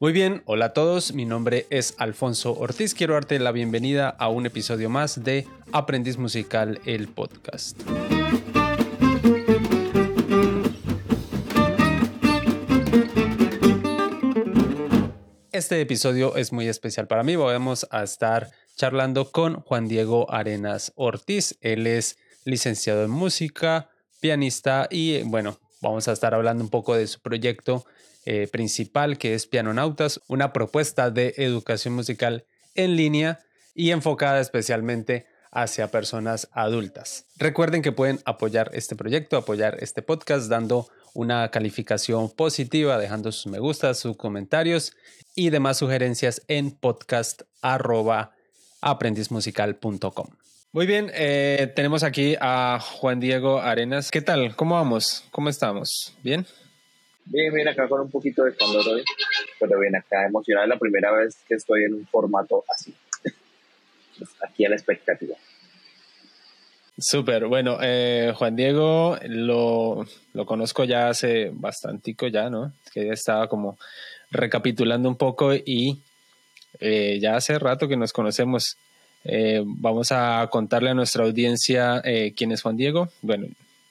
Muy bien, hola a todos, mi nombre es Alfonso Ortiz, quiero darte la bienvenida a un episodio más de Aprendiz Musical, el podcast. Este episodio es muy especial para mí, vamos a estar charlando con Juan Diego Arenas Ortiz, él es licenciado en música, pianista y bueno, vamos a estar hablando un poco de su proyecto principal que es Pianonautas, una propuesta de educación musical en línea y enfocada especialmente hacia personas adultas. Recuerden que pueden apoyar este proyecto, apoyar este podcast dando una calificación positiva, dejando sus me gustas, sus comentarios y demás sugerencias en podcast@aprendizmusical.com. Muy bien, tenemos aquí a Juan Diego Arenas. ¿Qué tal? ¿Cómo vamos? ¿Cómo estamos? ¿Bien? Bien, acá con un poquito de calor hoy, pero bien, acá emocionado, es la primera vez que estoy en un formato así. Pues aquí a la expectativa. Súper, bueno, Juan Diego lo conozco ya hace bastantico ya, ¿no? Que ya estaba como recapitulando un poco y ya hace rato que nos conocemos. Vamos a contarle a nuestra audiencia quién es Juan Diego. Bueno,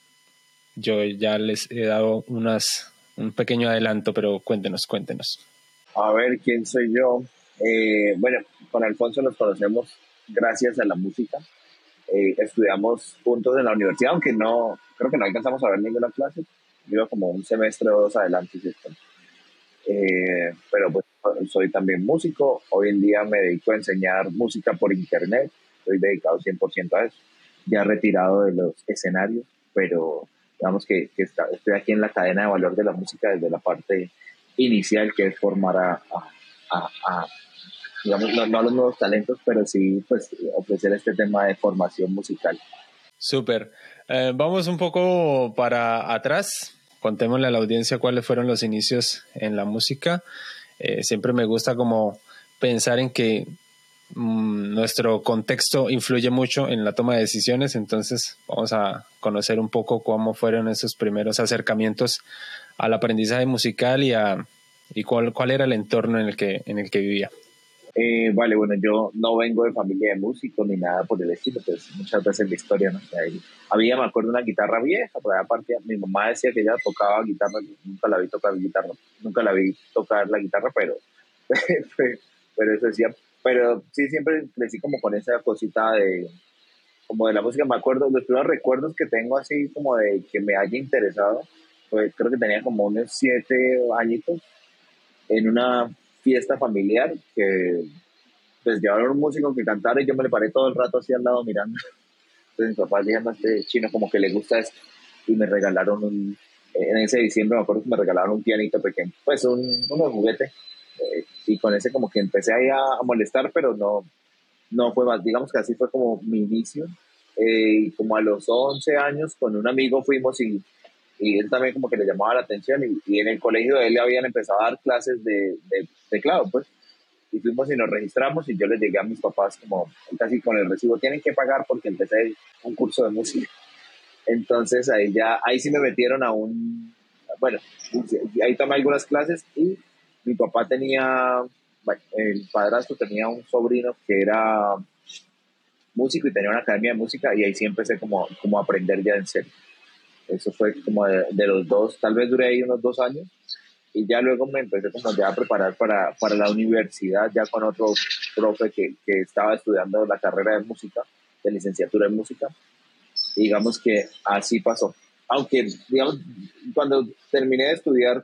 yo ya les he dado un pequeño adelanto, pero cuéntenos. A ver, ¿quién soy yo? Bueno, con Alfonso nos conocemos gracias a la música. Estudiamos juntos en la universidad, aunque no, creo que no alcanzamos a ver ninguna clase. Iba como un semestre o dos adelante, ¿cierto? Pero pues soy también músico. Hoy en día me dedico a enseñar música por internet. Estoy dedicado 100% a eso. Ya retirado de los escenarios, pero digamos que estoy aquí en la cadena de valor de la música desde la parte inicial, que es formar a digamos, no a los nuevos talentos, pero sí pues ofrecer este tema de formación musical. Súper. Vamos un poco para atrás. Contémosle a la audiencia cuáles fueron los inicios en la música. Siempre me gusta como pensar en que nuestro contexto influye mucho en la toma de decisiones, entonces vamos a conocer un poco cómo fueron esos primeros acercamientos al aprendizaje musical y cuál era el entorno en el que vivía. Vale, bueno, yo no vengo de familia de músicos ni nada por el estilo, pues muchas veces la historia, ¿no? Había, me acuerdo, una guitarra vieja, por ahí aparte mi mamá decía que ella tocaba guitarra, nunca la vi tocar guitarra, nunca la vi tocar la guitarra, pero eso decía, pero sí siempre crecí como con esa cosita como de la música. Me acuerdo, los primeros recuerdos que tengo así como de que me haya interesado, pues creo que tenía como unos 7 añitos en una fiesta familiar que pues llevaron un músico que cantara y yo me le paré todo el rato así al lado mirando. Entonces mis papás dijeron, a este chino como que le gusta esto, y me regalaron en ese diciembre me acuerdo que me regalaron un pianito pequeño, pues unos juguetes, y con ese como que empecé ahí a molestar, pero no fue más, digamos que así fue como mi inicio. Como a los 11 años con un amigo fuimos y él también como que le llamaba la atención, y en el colegio de él le habían empezado a dar clases de teclado, pues, y fuimos y nos registramos y yo les llegué a mis papás como casi con el recibo, tienen que pagar porque empecé un curso de música. Entonces ahí sí me metieron bueno, ahí tomé algunas clases y mi papá tenía, bueno, el padrastro tenía un sobrino que era músico y tenía una academia de música, y ahí sí empecé como a aprender ya en serio. Eso fue como de los dos, tal vez duré ahí unos 2 años, y ya luego me empecé como ya a preparar para la universidad, ya con otro profe que estaba estudiando la carrera de música, de licenciatura en música, y digamos que así pasó. Aunque, digamos, cuando terminé de estudiar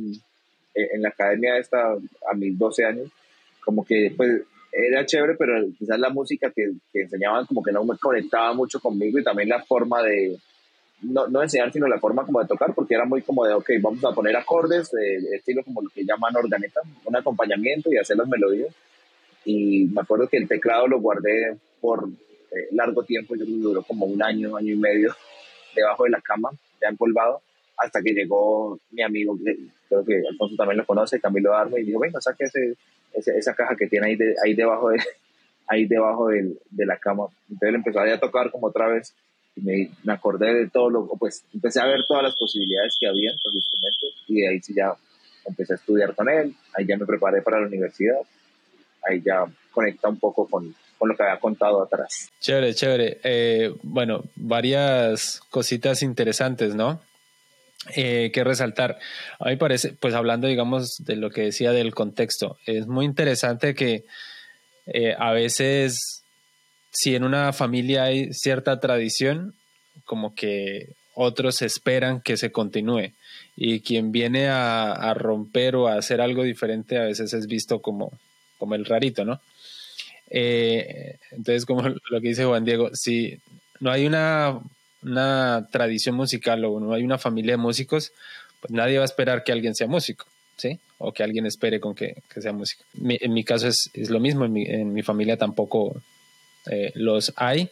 en la academia esta a mis 12 años, como que pues era chévere, pero quizás la música que enseñaban como que no me conectaba mucho conmigo, y también la forma de, no enseñar, sino la forma como de tocar, porque era muy como de, ok, vamos a poner acordes, estilo como lo que llaman organeta, un acompañamiento y hacer las melodías. Y me acuerdo que el teclado lo guardé por largo tiempo, yo creo que duró como un año y medio debajo de la cama, ya empolvado, hasta que llegó mi amigo, creo que Alfonso también lo conoce, Camilo Darme, y dijo, venga, saque esa caja que tiene ahí debajo ahí debajo de la cama. Entonces él empezó a tocar como otra vez, y me acordé de todo pues empecé a ver todas las posibilidades que había con los instrumentos, y de ahí sí ya empecé a estudiar con él, ahí ya me preparé para la universidad, ahí ya conecta un poco con lo que había contado atrás. Chévere, chévere. Bueno, varias cositas interesantes, ¿no? Que resaltar. A mí me parece, pues hablando, digamos, de lo que decía del contexto, es muy interesante que a veces, si en una familia hay cierta tradición, como que otros esperan que se continúe. Y quien viene a romper o a hacer algo diferente a veces es visto como el rarito, ¿no? Entonces, como lo que dice Juan Diego, si no hay una tradición musical o no hay una familia de músicos, pues nadie va a esperar que alguien sea músico, ¿sí? O que alguien espere con que sea músico. En mi caso es lo mismo, en mi familia tampoco los hay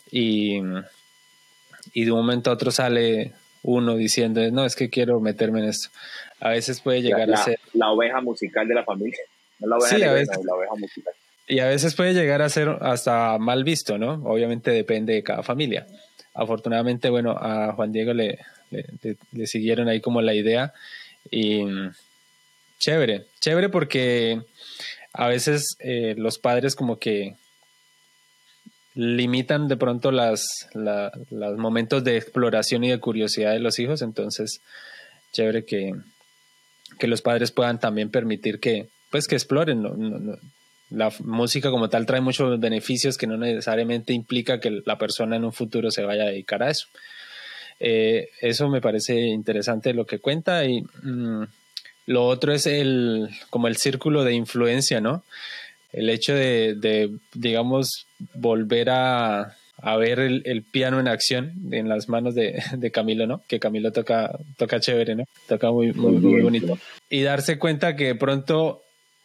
y de un momento a otro sale uno diciendo, no, es que quiero meterme en esto. A veces puede llegar a ser... La oveja musical de la familia, no la oveja Sí, a negra, veces, no, la oveja musical. y a veces puede llegar a ser hasta mal visto, ¿no? Obviamente depende de cada familia. Afortunadamente, bueno, a Juan Diego le siguieron ahí como la idea y chévere, chévere porque a veces los padres como que limitan de pronto los momentos de exploración y de curiosidad de los hijos, entonces chévere que los padres puedan también permitir pues que exploren, la música como tal trae muchos beneficios que no necesariamente implica que la persona en un futuro se vaya a dedicar a eso. Eso me parece interesante lo que cuenta y lo otro es como el círculo de influencia, ¿no? El hecho digamos, volver a ver el piano en acción en las manos de Camilo, ¿no? Que Camilo toca chévere, ¿no? Toca muy, muy, muy bonito. Y darse cuenta que de pronto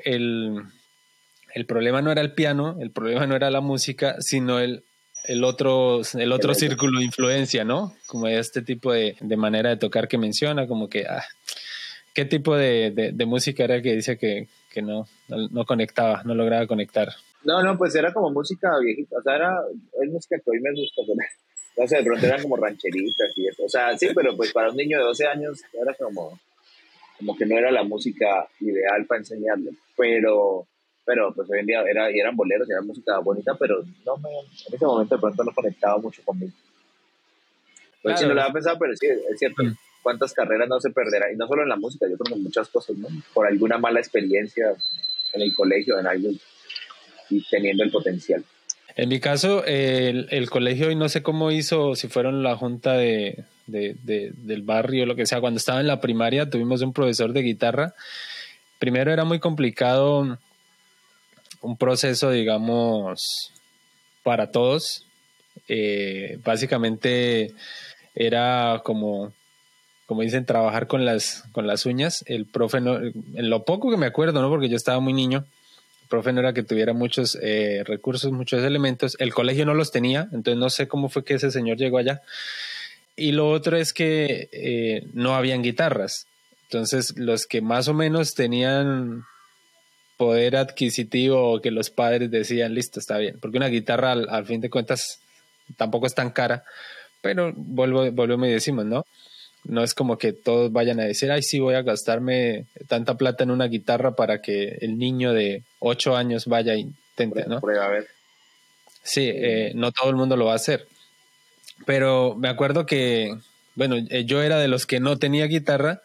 el problema no era el piano, el problema no era la música, sino el otro círculo de influencia, ¿no? Como este tipo de manera de tocar que menciona, como que, ¿qué tipo de música era que dice que no conectaba, no lograba conectar? No, pues era como música viejita, o sea, es música que hoy me gusta, pero no sé, de pronto eran como rancheritas y eso, o sea, sí, pero pues para un niño de 12 años era como que no era la música ideal para enseñarle, pero pues hoy en día eran boleros, era música bonita, pero en ese momento de pronto no conectaba mucho conmigo. Pues sí, no Claro. lo había pensado, pero sí, es cierto, cuántas carreras no se perderá, y no solo en la música, yo creo que en muchas cosas, ¿no? Por alguna mala experiencia en el colegio, en algo, y teniendo el potencial. En mi caso, el colegio, y no sé cómo hizo, si fueron la junta del barrio, lo que sea, cuando estaba en la primaria tuvimos un profesor de guitarra. Primero era muy complicado un proceso, digamos, para todos. Básicamente era como dicen, trabajar con las uñas. El profe, no, en lo poco que me acuerdo, ¿no? Porque yo estaba muy niño, el profe no era que tuviera muchos recursos, muchos elementos. El colegio no los tenía, entonces no sé cómo fue que ese señor llegó allá. Y lo otro es que no habían guitarras. Entonces, los que más o menos tenían poder adquisitivo o que los padres decían, listo, está bien. Porque una guitarra, al fin de cuentas, tampoco es tan cara. Pero volvemos y decimos, ¿no? No es como que todos vayan a decir, ay, sí, voy a gastarme tanta plata en una guitarra para que el niño de 8 años vaya e intente, ¿no? Prueba a ver. Sí, no todo el mundo lo va a hacer. Pero me acuerdo que, bueno, yo era de los que no tenía guitarra,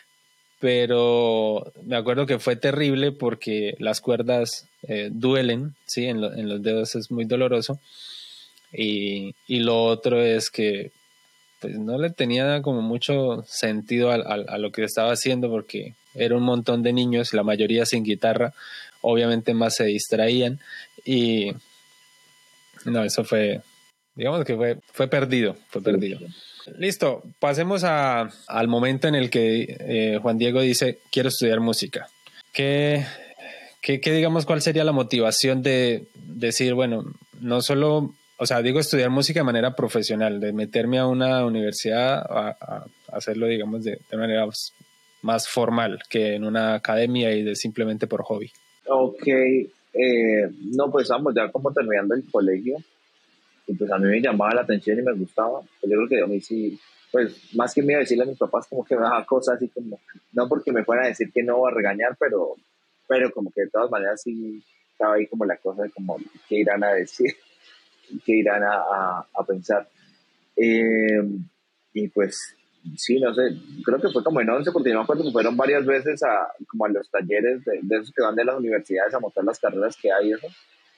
pero me acuerdo que fue terrible porque las cuerdas duelen, ¿sí? En los dedos es muy doloroso. Y lo otro es que pues no le tenía como mucho sentido a lo que estaba haciendo porque era un montón de niños, la mayoría sin guitarra, obviamente más se distraían y no, eso fue, digamos que fue perdido, fue perdido. Sí. Listo, pasemos al momento en el que Juan Diego dice, quiero estudiar música. ¿Qué digamos, cuál sería la motivación de decir, bueno, no solo, o sea, digo estudiar música de manera profesional, de meterme a una universidad a hacerlo, digamos, de manera más formal que en una academia y de simplemente por hobby? Ok, no, pues vamos, ya como terminando el colegio, y pues a mí me llamaba la atención y me gustaba, pues yo creo que a mí sí, pues más que miedo decirle a mis papás como que me daba cosas así como, no porque me fueran a decir que no o a regañar, pero como que de todas maneras sí estaba ahí como la cosa de como qué irán a decir, qué irán a pensar. Eh, y pues sí, no sé, creo que fue como en 11 porque yo me acuerdo que fueron varias veces como a los talleres de esos que van de las universidades a mostrar las carreras que hay, eso.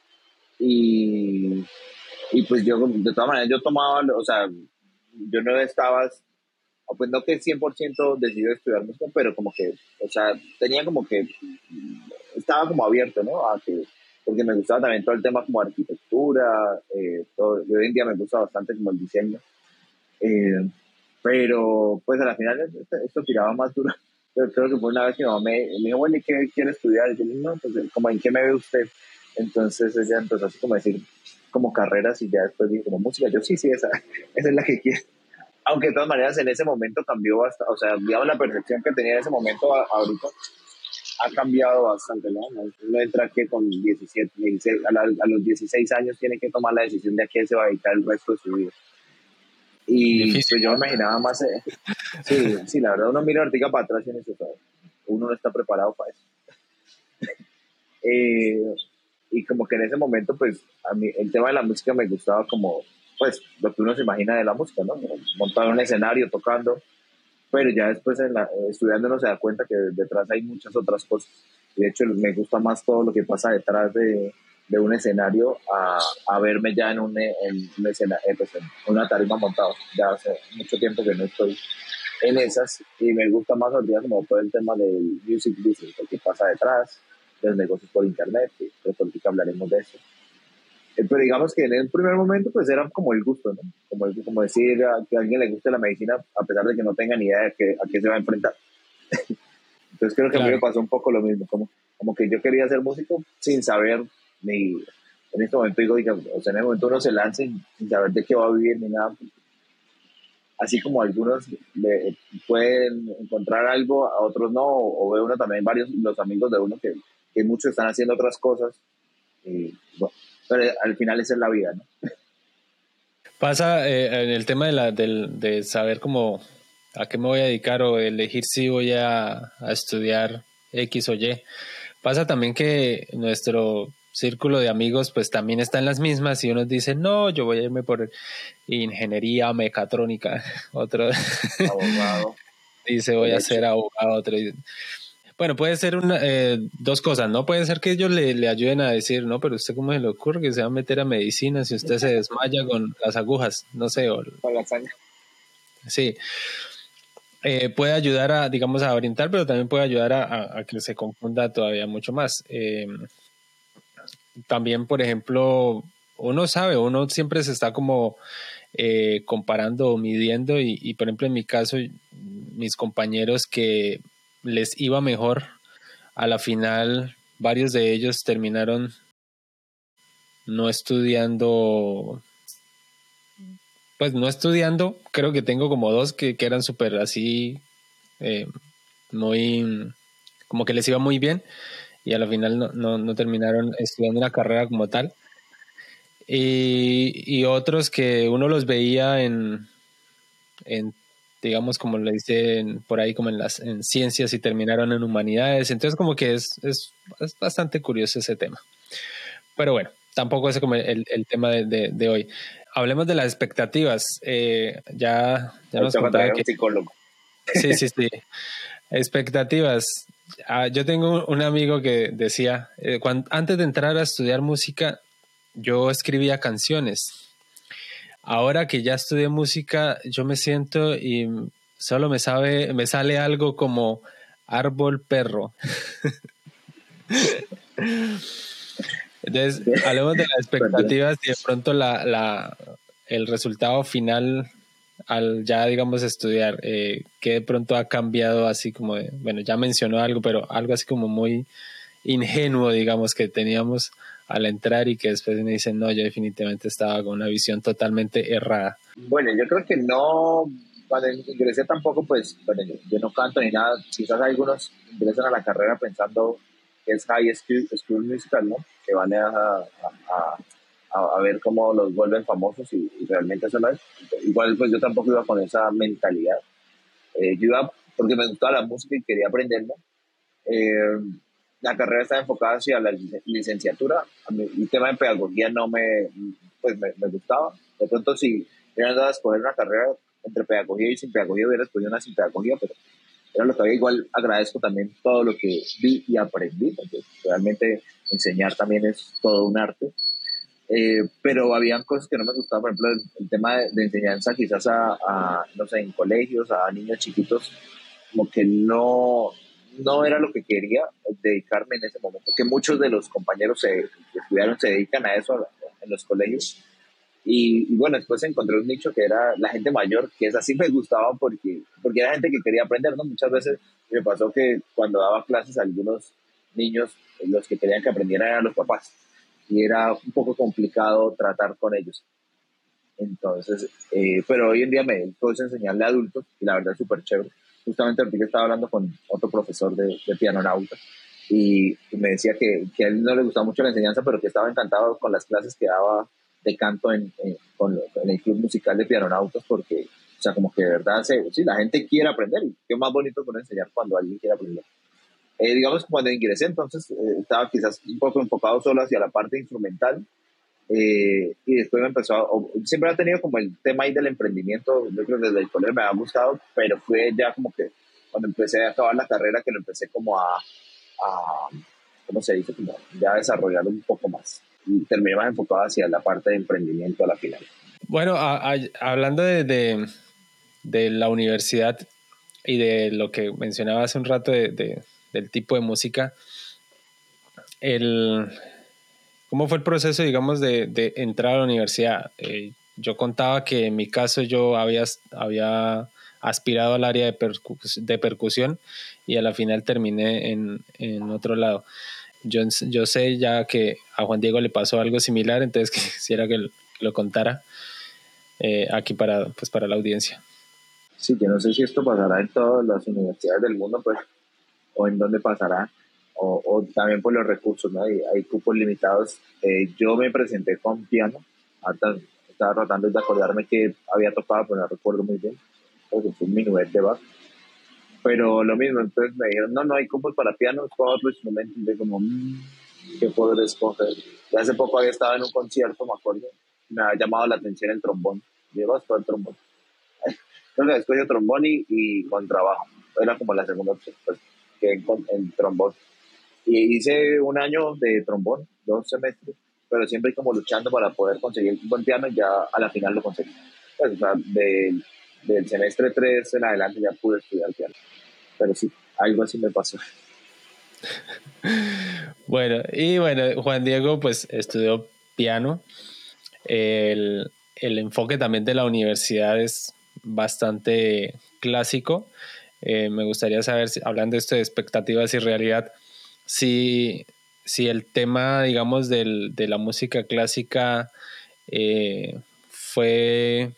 Y, y pues yo, de todas maneras, yo tomaba, o sea, yo no estaba, pues no que 100% decidido estudiar música, pero como que, o sea, tenía como que, estaba como abierto, ¿no? Porque me gustaba también todo el tema como arquitectura, todo, y hoy en día me gusta bastante como el diseño, eh, pero pues a la final esto tiraba más duro. Pero creo que fue una vez que mi mamá me dijo, bueno, ¿y qué quiere estudiar? Y yo le dije, no, pues como en qué me ve usted. Entonces ella empezó así como a decir como carreras y ya después dije como música. Yo sí, esa es la que quiero. Aunque de todas maneras en ese momento cambió bastante, o sea, digamos la percepción que tenía en ese momento ahorita ha cambiado bastante, ¿no? Uno entra que con 17, 16, a los 16 años tiene que tomar la decisión de a qué se va a dedicar el resto de su vida. Y Difícil, pues yo me ¿no? imaginaba más, sí, sí, la verdad uno mira ahorita para atrás y en eso, ¿sabes? Uno no está preparado para eso. Eh, y como que en ese momento, pues a mí el tema de la música me gustaba como, pues lo que uno se imagina de la música, ¿no? Montar un escenario tocando, pero ya después estudiando uno se da cuenta que detrás hay muchas otras cosas. Y de hecho me gusta más todo lo que pasa detrás de un escenario a verme ya en un escenario, pues, en una tarima montado. Ya hace mucho tiempo que no estoy en esas y me gusta más ahorita como todo el tema del music business, lo que pasa detrás, de los negocios por internet, y pues ahorita hablaremos de eso. Pero digamos que en el primer momento pues era como el gusto, ¿no? Como decir que a alguien le guste la medicina a pesar de que no tenga ni idea de a qué se va a enfrentar. Entonces creo que a mí me Claro. pasó un poco lo mismo, como que yo quería ser músico sin saber ni, en este momento digo, o sea, en el momento uno se lanza sin saber de qué va a vivir ni nada, así como algunos pueden encontrar algo, a otros no, o ve uno también varios, los amigos de uno que muchos están haciendo otras cosas, y bueno, pero al final esa es la vida, ¿no? Pasa en el tema de saber cómo a qué me voy a dedicar o elegir si voy a estudiar X o Y. Pasa también que nuestro círculo de amigos pues también está en las mismas y unos dicen, no, yo voy a irme por ingeniería mecatrónica, otro Abogado, dice voy a derecho. ser abogado, otro dice, bueno, puede ser dos cosas, ¿no? Puede ser que ellos le ayuden a decir, no, pero usted cómo se le ocurre que se va a meter a medicina si usted se desmaya con las agujas, no sé, o, Con la hazaña. sí, puede ayudar a, digamos, a orientar, pero también puede ayudar a que se confunda todavía mucho más. También, por ejemplo, uno sabe, uno siempre se está como comparando o midiendo y, por ejemplo, en mi caso, mis compañeros que les iba mejor, a la final, varios de ellos terminaron no estudiando, pues no estudiando, creo que tengo como dos que eran súper así, eh, muy, como que les iba muy bien y a la final no terminaron estudiando una carrera como tal. Y otros que uno los veía en digamos, como le dicen por ahí, como en ciencias y terminaron en humanidades. Entonces, como que es bastante curioso ese tema. Pero bueno, tampoco es como el tema de hoy. Hablemos de las expectativas. Ya Ahí nos toca contaba traer a que un psicólogo. sí, sí, sí. Expectativas. Yo tengo un amigo que decía, antes de entrar a estudiar música, yo escribía canciones. Ahora que ya estudié música, yo me siento y solo me sale algo como árbol perro. Entonces, hablemos de las Perdón. expectativas y de pronto el resultado final al ya, digamos, estudiar, que de pronto ha cambiado así como bueno, ya mencionó algo, pero algo así como muy ingenuo, digamos, que teníamos al entrar y que después me dicen, no, yo definitivamente estaba con una visión totalmente errada. Bueno, yo creo que no, cuando ingresé tampoco, pues, bueno, yo no canto ni nada, quizás algunos ingresan a la carrera pensando que es High School Musical, ¿no? Que van a ver cómo los vuelven famosos y realmente eso no es. Igual pues yo tampoco iba con esa mentalidad. Yo iba porque me gustaba la música y quería aprenderla. Eh, la carrera estaba enfocada hacia la licenciatura. A mí, el tema de pedagogía no me gustaba. De pronto, si hubieran dado a escoger una carrera entre pedagogía y sin pedagogía, hubiera escogido una sin pedagogía, pero era lo que había. Igual agradezco también todo lo que vi y aprendí, porque realmente enseñar también es todo un arte. Pero habían cosas que no me gustaban, por ejemplo, el tema de enseñanza quizás no sé, en colegios, a niños chiquitos, como que no era lo que quería dedicarme en ese momento, que muchos de los compañeros que estudiaron se dedican a eso en los colegios. Y bueno, después encontré un nicho que era la gente mayor, que es así me gustaba porque era gente que quería aprender, ¿no? Muchas veces me pasó que cuando daba clases a algunos niños, los que querían que aprendieran eran los papás y era un poco complicado tratar con ellos. Entonces, pero hoy en día me dedico a enseñarle a adultos y la verdad es súper chévere. Justamente ahorita estaba hablando con otro profesor de piano nauta y me decía que a él no le gustaba mucho la enseñanza, pero que estaba encantado con las clases que daba de canto en el club musical de pianonautas porque, o sea, como que de verdad, sí, la gente quiere aprender y qué más bonito que uno enseñar cuando alguien quiere aprender. Digamos que cuando ingresé, entonces estaba quizás un poco enfocado solo hacia la parte instrumental y después me siempre ha tenido como el tema ahí del emprendimiento, yo creo que desde el colegio me ha gustado, pero fue ya como que cuando empecé a acabar la carrera que lo empecé como a ¿cómo se dice? Como ya a desarrollar un poco más y terminé más enfocado hacia la parte de emprendimiento a la final. Bueno, hablando de la universidad y de lo que mencionaba hace un rato del tipo de música, ¿cómo fue el proceso, digamos, de entrar a la universidad? Yo contaba que en mi caso yo había aspirado al área de percusión y a la final terminé en otro lado. Yo sé ya que a Juan Diego le pasó algo similar, entonces quisiera que lo contara aquí para la audiencia. Sí, yo no sé si esto pasará en todas las universidades del mundo, pues, o en dónde pasará, o también por los recursos, ¿no? Hay cupos limitados. Yo me presenté con piano, hasta estaba tratando de acordarme que había tocado, pero no recuerdo muy bien, porque fue un minuet de Bach. Pero lo mismo, entonces me dijeron, no hay cupos para piano, es para otro instrumento, y yo como, ¿qué puedo escoger? Y hace poco había estado en un concierto, me acuerdo, me había llamado la atención el trombón. Yo vas para el trombón. Entonces escogí trombón y con trabajo. Era como la segunda opción, pues, que con el trombón. Y hice un año de trombón, 2 semestres, pero siempre como luchando para poder conseguir un buen piano y ya a la final lo conseguí. Pues, o sea, del semestre 3 en adelante ya pude estudiar piano. Pero sí, algo así me pasó. Bueno, Juan Diego pues estudió piano. El enfoque también de la universidad es bastante clásico. Me gustaría saber, hablando de esto de expectativas y realidad, si el tema, digamos, de la música clásica fue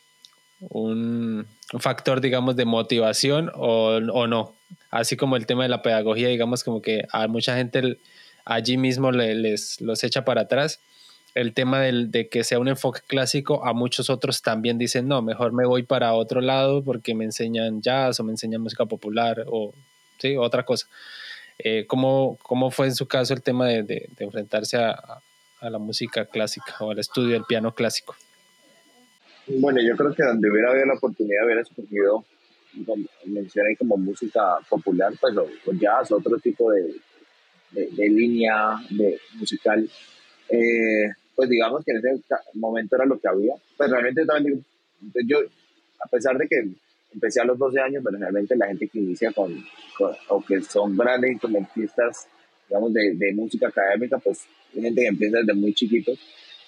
un factor, digamos, de motivación o no. Así como el tema de la pedagogía, digamos, como que a mucha gente allí mismo los echa para atrás. El tema de que sea un enfoque clásico, a muchos otros también dicen, no, mejor me voy para otro lado porque me enseñan jazz o me enseñan música popular o sí, otra cosa. ¿Cómo fue en su caso el tema de enfrentarse a la música clásica o al estudio del piano clásico? Bueno, yo creo que donde hubiera habido la oportunidad hubiera escogido, como mencioné, como música popular, pues o jazz, otro tipo de línea musical. Pues digamos que en ese momento era lo que había. Pues realmente también digo, yo, a pesar de que empecé a los 12 años, pero realmente la gente que inicia o que son grandes instrumentistas, digamos, de música académica, pues hay gente que empieza desde muy chiquitos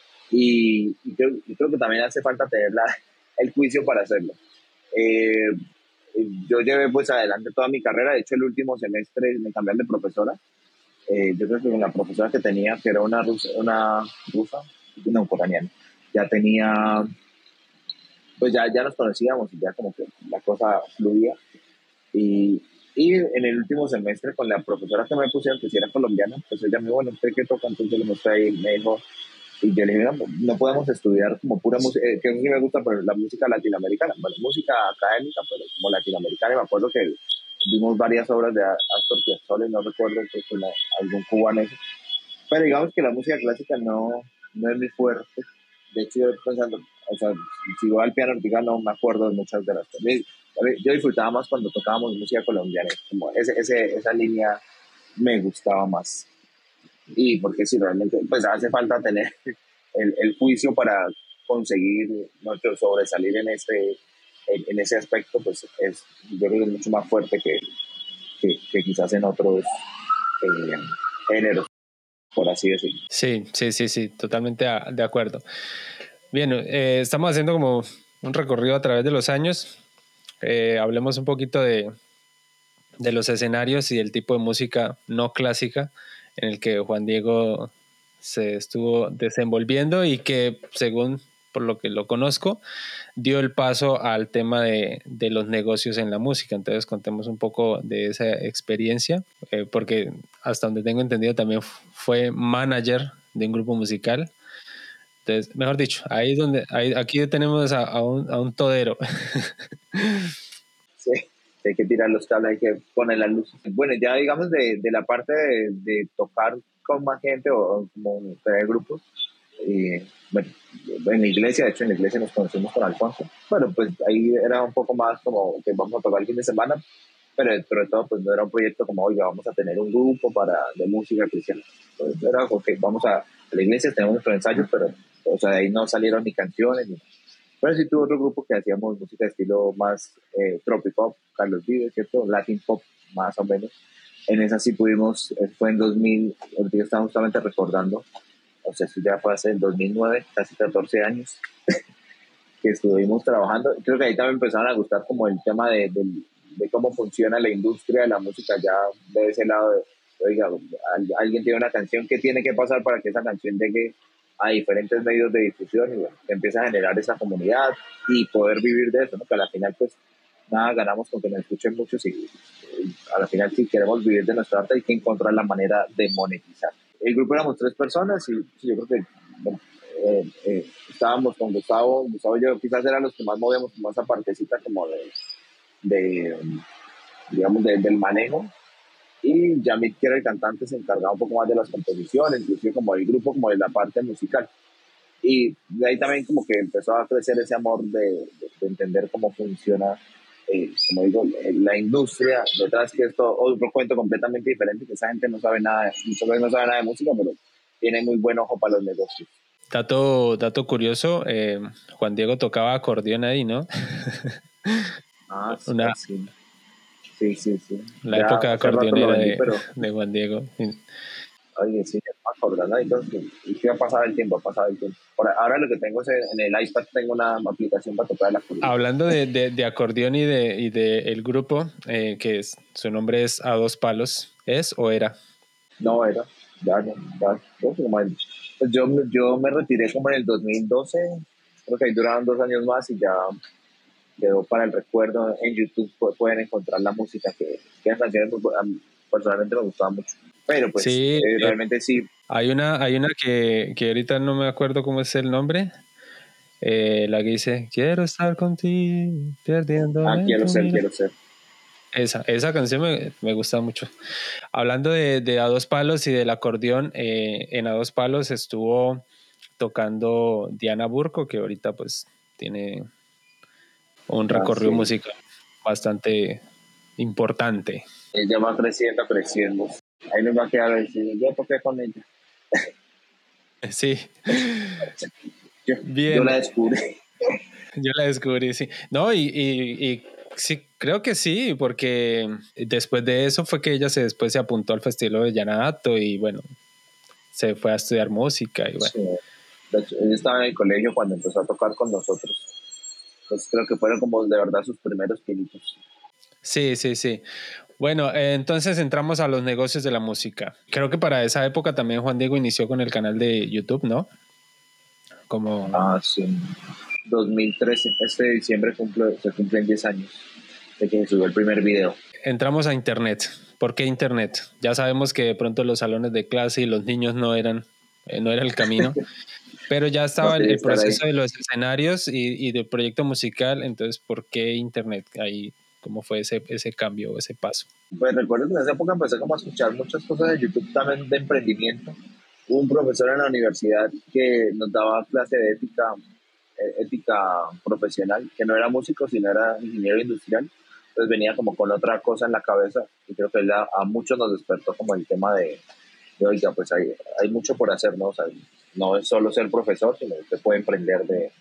y creo que también hace falta tener el juicio para hacerlo. Eh, yo llevé pues adelante toda mi carrera, de hecho el último semestre me cambiaron de profesora. Yo creo que con la profesora que tenía, que era una rusa, no, ucraniana, ya tenía, pues ya nos conocíamos y ya como que la cosa fluía. Y en el último semestre con la profesora que me pusieron, que si era colombiana, pues ella me dijo, bueno, ¿usted qué toca? Entonces yo le mostré ahí, me dijo, Y yo le dije, no podemos estudiar como pura música, que a mí me gusta, pero la música latinoamericana, bueno, música académica, pero como latinoamericana. Y me acuerdo que vimos varias obras de Astor Piazzolla, y no recuerdo que fue algún cubano. Pero digamos que la música clásica no es mi fuerte. De hecho, yo pensando, o sea, si voy al piano ahorita no me acuerdo de muchas de las cosas. Yo disfrutaba más cuando tocábamos música colombiana, como esa línea me gustaba más. Y porque si realmente, pues hace falta tener el juicio para conseguir nuestro sobresalir en ese aspecto, pues yo creo que es mucho más fuerte que quizás en otros géneros, por así decirlo. Sí, totalmente de acuerdo. Bien, estamos haciendo como un recorrido a través de los años. Hablemos un poquito de los escenarios y del tipo de música no clásica en el que Juan Diego se estuvo desenvolviendo y que, según por lo que lo conozco, dio el paso al tema de los negocios en la música. Entonces contemos un poco de esa experiencia, porque hasta donde tengo entendido también fue manager de un grupo musical. Entonces, mejor dicho, aquí tenemos a un todero. Sí, hay que tirar los cables, hay que poner las luces. Bueno, ya digamos de la parte de tocar con más gente o como tener grupos, bueno, en la iglesia, de hecho en la iglesia nos conocimos con Alfonso. Bueno, pues ahí era un poco más como que vamos a tocar el fin de semana, pero dentro de todo pues no era un proyecto como, oiga, vamos a tener un grupo de música cristiana. Pues era, ok, vamos a la iglesia, tenemos nuestros ensayos, pero o sea, de ahí no salieron ni canciones, pero sí tuve otro grupo que hacíamos música de estilo más tropipop, Carlos Vives, ¿cierto? Latin pop, más o menos. En esa sí pudimos, fue en 2000, ahorita estamos justamente recordando, o sea, eso ya fue hace el 2009, casi 14 años que estuvimos trabajando. Creo que ahí también empezaron a gustar como el tema de cómo funciona la industria de la música ya de ese lado de, oiga, alguien tiene una canción, ¿qué tiene que pasar para que esa canción llegue a diferentes medios de difusión? Y bueno, se empieza a generar esa comunidad y poder vivir de eso, ¿no? Que a la final pues nada ganamos con que nos escuchen muchos y a la final si queremos vivir de nuestra arte hay que encontrar la manera de monetizar. El grupo éramos 3 personas y yo creo que bueno, estábamos con Gustavo y yo quizás eran los que más movíamos como esa partecita como de digamos del manejo, y Yamit, que era el cantante, se encargaba un poco más de las composiciones, inclusive como del grupo, como de la parte musical. Y de ahí también como que empezó a crecer ese amor de entender cómo funciona, como digo, la industria detrás, que esto otro cuento completamente diferente, que esa gente no sabe nada, muchas veces no sabe nada de música, pero tiene muy buen ojo para los negocios. Dato curioso, Juan Diego tocaba acordeón ahí, ¿no? Ah, sí, Una, sí. Sí, sí, sí. la Ya época hace rato lo acordeonera vendí, pero de Juan Diego. oye, sí, ya me acuerdo, ¿no? Entonces, y sí ha pasado el tiempo, ha pasado el tiempo. Ahora lo que tengo es en el iPad, tengo una aplicación para tocar el acordeón. Hablando de acordeón y de el grupo, su nombre es A Dos Palos, ¿es o era? No, era, ya, no, ya, pues yo me retiré como en el 2012, creo que ahí duraron 2 años más y ya quedó para el recuerdo. En YouTube pueden encontrar la música que las canciones a mí personalmente me gustaba mucho. Pero pues Sí, realmente sí. hay una que ahorita no me acuerdo cómo es el nombre, la que dice, quiero estar contigo, perdiéndome en tu mirada. Quiero ser. Esa canción me gusta mucho. Hablando de A Dos Palos y del acordeón, en A Dos Palos estuvo tocando Diana Burco, que ahorita pues tiene un Ah, recorrido sí. musical bastante importante. Ella va creciendo, creciendo. Ahí nos va a quedar decir, yo toqué con ella. Sí, Yo la bien, descubrí. yo la descubrí, sí. No, y sí, creo que sí, porque después de eso fue que ella después se apuntó al Festival de Vallenato y bueno, se fue a estudiar música y bueno. Sí. De hecho, ella estaba en el colegio cuando empezó a tocar con nosotros. Entonces creo que fueron como de verdad sus primeros pinitos. Sí. Bueno, entonces entramos a los negocios de la música. Creo que para esa época también Juan Diego inició con el canal de YouTube, ¿no? Como... Ah, sí. 2013, este diciembre se cumplen 10 años de que subió el primer video. Entramos a Internet. ¿Por qué Internet? Ya sabemos que de pronto los salones de clase y los niños no eran no era el camino. Pero ya No estaba quería el estar ahí. proceso de los escenarios y del proyecto musical, entonces, ¿por qué Internet? Ahí, ¿cómo fue ese cambio, ese paso? Pues recuerdo que en esa época empecé como a escuchar muchas cosas de YouTube también de emprendimiento. Hubo un profesor en la universidad que nos daba clase de ética profesional, que no era músico, sino era ingeniero industrial. Entonces venía como con otra cosa en la cabeza y creo que él a muchos nos despertó como el tema oiga, pues hay mucho por hacer, ¿no? O sea, no es solo ser profesor, sino que usted puede emprender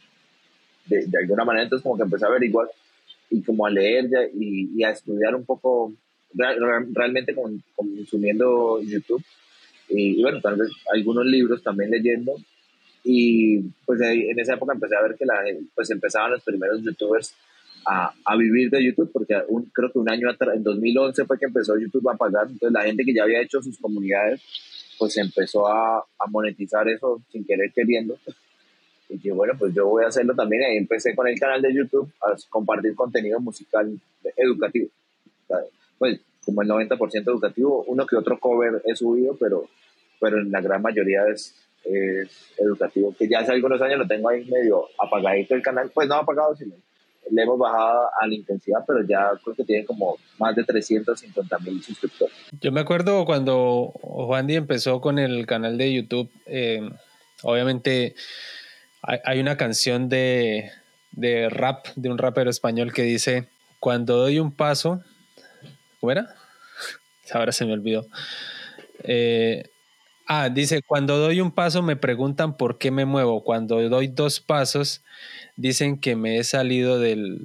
de alguna manera. Entonces como que empecé a averiguar y como a leer y a estudiar un poco, realmente consumiendo YouTube y bueno, tal vez algunos libros también leyendo y pues en esa época empecé a ver que pues empezaban los primeros youtubers a vivir de YouTube, porque creo que un año atrás, en 2011 fue que empezó YouTube a pagar, entonces la gente que ya había hecho sus comunidades pues empezó a monetizar eso sin querer queriendo. Y dije, bueno, pues yo voy a hacerlo también. Y ahí empecé con el canal de YouTube a compartir contenido musical educativo. O sea, pues como el 90% educativo, uno que otro cover he subido, pero en la gran mayoría es educativo. Que ya hace algunos años lo tengo ahí medio apagadito el canal. Pues no apagado, sino le hemos bajado a la intensidad, pero ya creo que tiene como más de 350,000 suscriptores. Yo me acuerdo cuando Juan Di empezó con el canal de YouTube, obviamente hay una canción de rap, de un rapero español que dice, cuando doy un paso, ¿cómo era? Ahora se me olvidó. Eh, dice, cuando doy un paso me preguntan por qué me muevo. Cuando doy 2 pasos, dicen que me he salido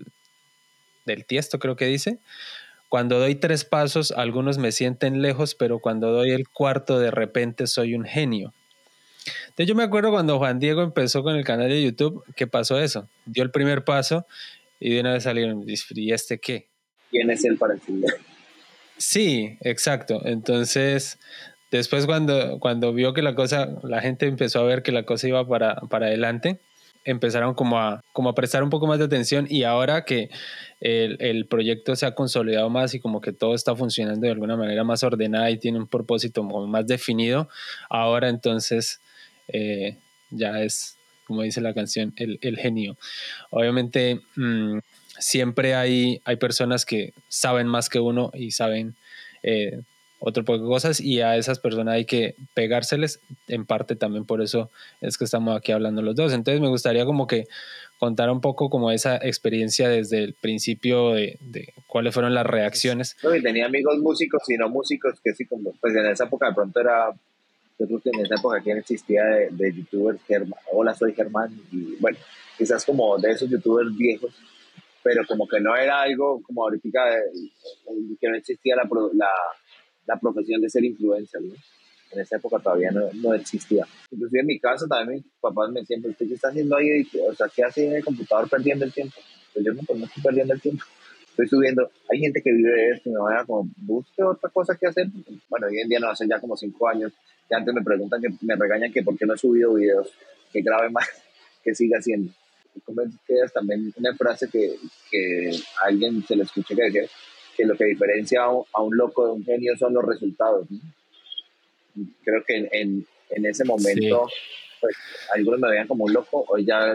del tiesto, creo que dice. Cuando doy 3 pasos, algunos me sienten lejos, pero cuando doy el cuarto, de repente soy un genio. Entonces yo me acuerdo cuando Juan Diego empezó con el canal de YouTube, que pasó eso. Dio el primer paso y de una vez salieron, ¿y este qué? ¿Quién es él para decirle? Sí, exacto. Entonces, después cuando vio que la gente empezó a ver que la cosa iba para adelante, empezaron como a prestar un poco más de atención y ahora que el proyecto se ha consolidado más y como que todo está funcionando de alguna manera más ordenada y tiene un propósito como más definido, ahora entonces eh, ya es, como dice la canción, el genio. Obviamente, siempre hay personas que saben más que uno y saben eh, otro poco de cosas y a esas personas hay que pegárseles, en parte también por eso es que estamos aquí hablando los dos. Entonces me gustaría como que contar un poco como esa experiencia desde el principio de cuáles fueron las reacciones. No, y tenía amigos músicos y no músicos que sí, como, pues en esa época de pronto era, yo creo que en esa época aquí no existía de youtubers, hola soy Germán, y bueno, quizás como de esos youtubers viejos, pero como que no era algo como ahorita que no existía la profesión de ser influencer, ¿no? En esa época todavía no existía. Inclusive en mi casa también mis papás me decían, ¿usted qué está haciendo ahí? O sea, ¿qué hace en el computador perdiendo el tiempo? Pues yo no, pues no estoy perdiendo el tiempo, estoy subiendo. Hay gente que vive de esto y me van a como, busque otra cosa que hacer. Bueno, hoy en día no, hace ya como 5 años. Y antes me preguntan, que me regañan que por qué no he subido videos, que grabe más, que siga haciendo. Y como es también una frase que a alguien se le escuché que decía que lo que diferencia a un loco de un genio son los resultados, ¿no? Creo que en ese Sí. momento pues algunos me veían como un loco, hoy ya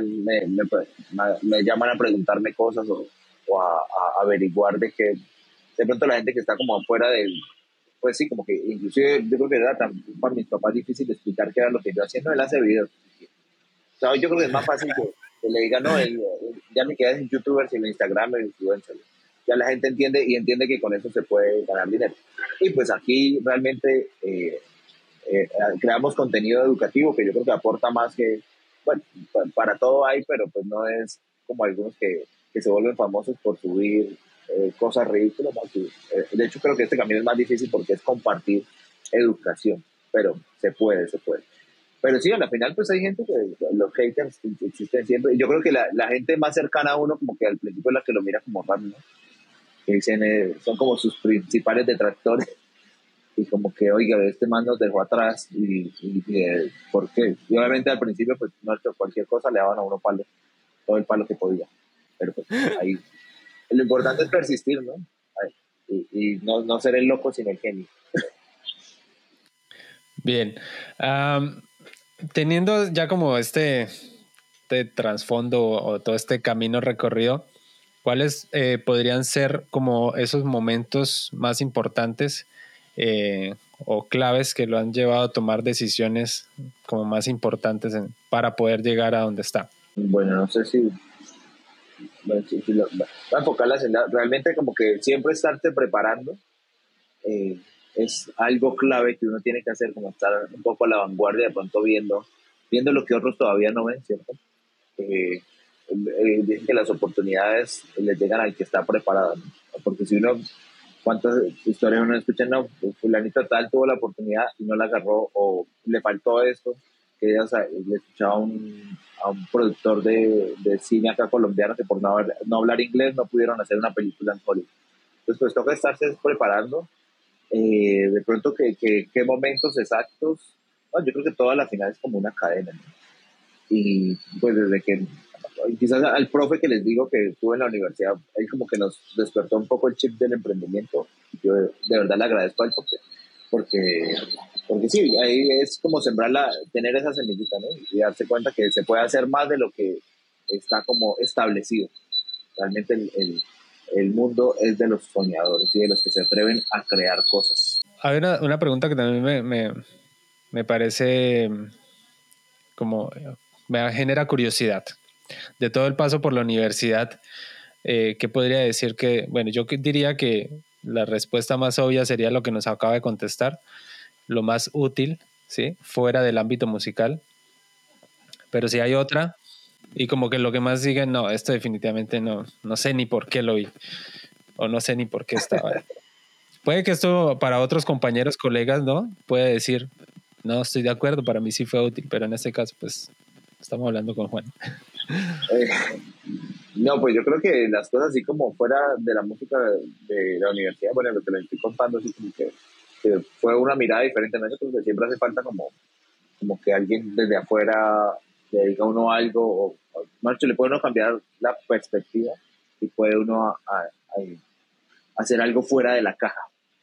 me llaman a preguntarme cosas o a averiguar de que de pronto la gente que está como afuera del, pues sí, como que inclusive yo creo que era para mis papás difícil explicar qué era lo que yo hacía, no, él hace videos. O sea, yo creo que es más fácil que le diga, no, ya me quedas en youtuber, sino Instagram, en influencer. Ya la gente entiende y entiende que con eso se puede ganar dinero. Y pues aquí realmente creamos contenido educativo que yo creo que aporta más que, bueno, para todo hay, pero pues no es como algunos que se vuelven famosos por subir cosas ridículas, ¿no? De hecho creo que este camino es más difícil porque es compartir educación, pero se puede, se puede. Pero sí, al final pues hay gente que los haters existen siempre. Y yo creo que la gente más cercana a uno como que al principio es la que lo mira como raro, ¿no? Que dicen, son como sus principales detractores y como que, oiga, este man nos dejó atrás ¿por qué? Y obviamente al principio, pues, no, cualquier cosa le daban a uno palo, todo el palo que podía. Pero pues ahí, lo importante es persistir, ¿no? Y no ser el loco, sino el genio. Bien. Teniendo ya como este trasfondo o todo este camino recorrido, ¿cuáles podrían ser como esos momentos más importantes o claves que lo han llevado a tomar decisiones como más importantes para poder llegar a donde está? Bueno, no sé si, bueno, voy a enfocarlas realmente como que siempre estarte preparando eh, es algo clave que uno tiene que hacer, como estar un poco a la vanguardia, de pronto viendo lo que otros todavía no ven, ¿cierto? Dicen que las oportunidades les llegan al que está preparado, ¿no? Porque si uno, cuántas historias uno escucha, no, pues fulanito tal tuvo la oportunidad y no la agarró, o le faltó esto, que o sea, le escuchaba a un productor de cine acá colombiano que por no hablar inglés no pudieron hacer una película en Hollywood. Entonces, pues toca estarse preparando, de pronto qué momentos exactos. No, yo creo que toda la final es como una cadena, ¿no? Y pues desde que quizás al profe que les digo que estuve en la universidad, él como que nos despertó un poco el chip del emprendimiento. Yo de verdad le agradezco a él porque sí, ahí es como tener esa semillita, ¿no? Y darse cuenta que se puede hacer más de lo que está como establecido. Realmente el mundo es de los soñadores y de los que se atreven a crear cosas. Hay una pregunta que también me parece como me genera curiosidad. De todo el paso por la universidad, ¿qué podría decir que, bueno, yo diría que la respuesta más obvia sería lo que nos acaba de contestar, lo más útil, ¿sí? Fuera del ámbito musical. Pero si hay otra, y como que lo que más digan, no, esto definitivamente no sé ni por qué lo vi, o no sé ni por qué estaba ahí. Puede que esto para otros compañeros, colegas, ¿no? Puede decir, no, estoy de acuerdo, para mí sí fue útil, pero en este caso, pues, estamos hablando con Juan. Eh, no, pues yo creo que las cosas así como fuera de la música de la universidad, bueno, lo que les estoy contando, así como que fue una mirada diferente, ¿no? Yo creo que siempre hace falta como que alguien desde afuera le diga a uno algo, le puede uno cambiar la perspectiva y puede uno hacer algo fuera de la caja.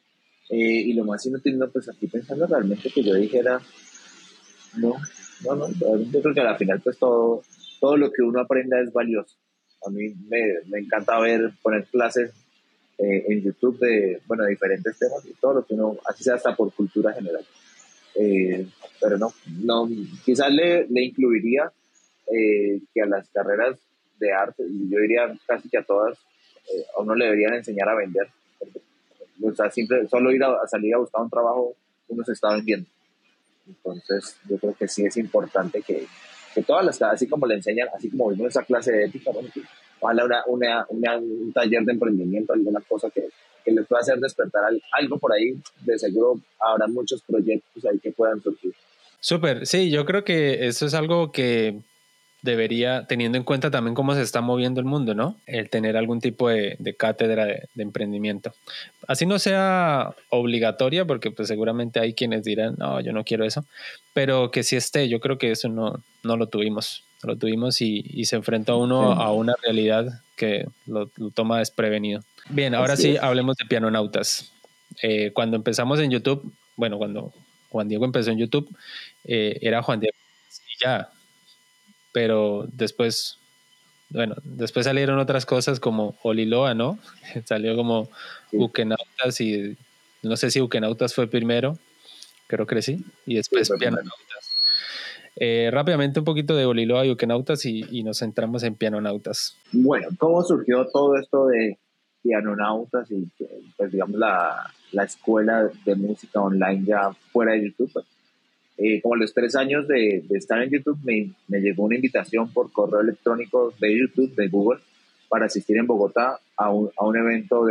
Y lo más inútil, no, pues aquí pensando realmente que yo dijera, no, no, yo creo que al final pues todo lo que uno aprenda es valioso. A mí me encanta poner clases en YouTube de diferentes temas y todo lo que uno, así sea hasta por cultura general. Eh, pero no, quizás le incluiría que a las carreras de arte, y yo diría casi que a todas, a uno le deberían enseñar a vender. O sea, solo ir a salir a buscar un trabajo, uno se está vendiendo. Entonces, yo creo que sí es importante que todas así como le enseñan, así como vimos esa clase de ética, bueno, que ojalá un taller de emprendimiento, alguna cosa que les pueda hacer despertar algo por ahí. De seguro habrá muchos proyectos ahí que puedan surgir. Súper, sí, yo creo que eso es algo que debería, teniendo en cuenta también cómo se está moviendo el mundo, ¿no? El tener algún tipo de cátedra de emprendimiento. Así no sea obligatoria, porque pues seguramente hay quienes dirán, no, yo no quiero eso, pero que sí esté, yo creo que eso no lo tuvimos, lo tuvimos y se enfrenta uno Sí, a una realidad que lo toma desprevenido. Bien, ahora así sí, es. hablemos de Pianonautas. Cuando empezamos en YouTube, bueno, cuando Juan Diego empezó en YouTube, era Juan Diego y ya, pero después, bueno, después salieron otras cosas como Oliloa, ¿no? Salió como Sí, Ukenautas y no sé si Ukenautas fue primero, creo que sí, y sí, después fue primero. Pianonautas. Rápidamente un poquito de Oliloa y Ukenautas y nos centramos en Pianonautas. Bueno, ¿cómo surgió todo esto de pianonautas y pues digamos la escuela de música online ya fuera de YouTube? Pues, como a los 3 años de estar en YouTube me llegó una invitación por correo electrónico de YouTube, de Google, para asistir en Bogotá a un evento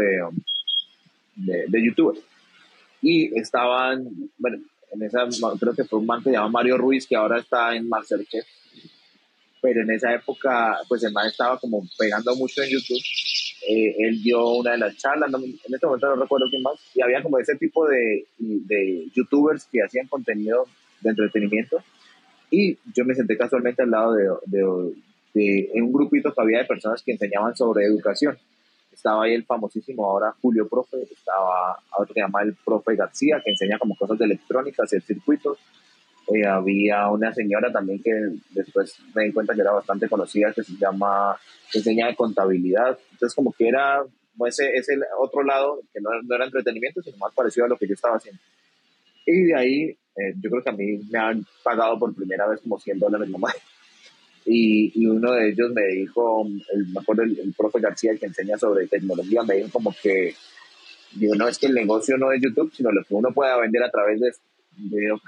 de YouTube. Y estaban, bueno, en esa, creo que fue un man que se llama Mario Ruiz, que ahora está en Masterchef, pero en esa época, pues el man estaba como pegando mucho en YouTube. Él dio una de las charlas, en este momento no recuerdo quién más, y había como ese tipo de youtubers que hacían contenido de entretenimiento, y yo me senté casualmente al lado en un grupito que había de personas que enseñaban sobre educación. Estaba ahí el famosísimo ahora Julio Profe, estaba otro que se llama el Profe García, que enseña como cosas de electrónica, hacer circuitos, había una señora también que después me di cuenta que era bastante conocida, que enseña de contabilidad. Entonces como que era como ese otro lado, que no era entretenimiento, sino más parecido a lo que yo estaba haciendo. Y de ahí, yo creo que a mí me han pagado por primera vez como $100 nomás. Y uno de ellos me dijo, me acuerdo el profe García, el que enseña sobre tecnología, me dijo como que, digo, no, es que el negocio no es YouTube, sino lo que uno pueda vender a través ok,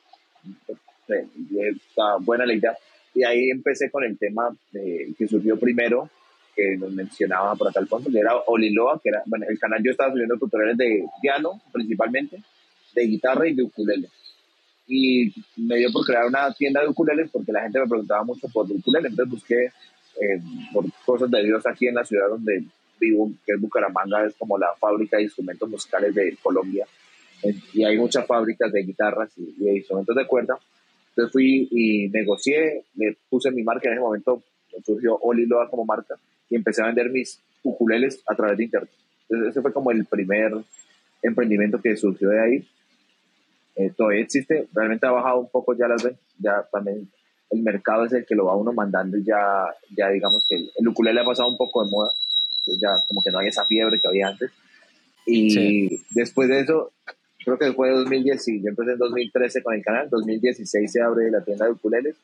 está buena la idea. Y ahí empecé con el tema que surgió primero, que nos mencionaba por acá al fondo, que era Oliloa, que era, bueno, el canal yo estaba subiendo tutoriales de piano principalmente, de guitarra y de ukulele. Y me dio por crear una tienda de ukuleles porque la gente me preguntaba mucho por ukuleles. Entonces busqué por cosas de Dios aquí en la ciudad donde vivo, que es Bucaramanga, es como la fábrica de instrumentos musicales de Colombia. Y hay muchas fábricas de guitarras y de instrumentos de cuerda. Entonces fui y negocié, le puse mi marca. En ese momento surgió Oli Loa como marca y empecé a vender mis ukuleles a través de internet. Entonces ese fue como el primer emprendimiento que surgió de ahí. Todavía existe, realmente ha bajado un poco ya las ventas, ya también el mercado es el que lo va uno mandando y ya digamos que el ukulele ha pasado un poco de moda, entonces ya como que no hay esa fiebre que había antes. Sí. Y después de eso, creo que después de 2010, sí, yo empecé en 2013 con el canal, 2016 se abre la tienda de ukuleles,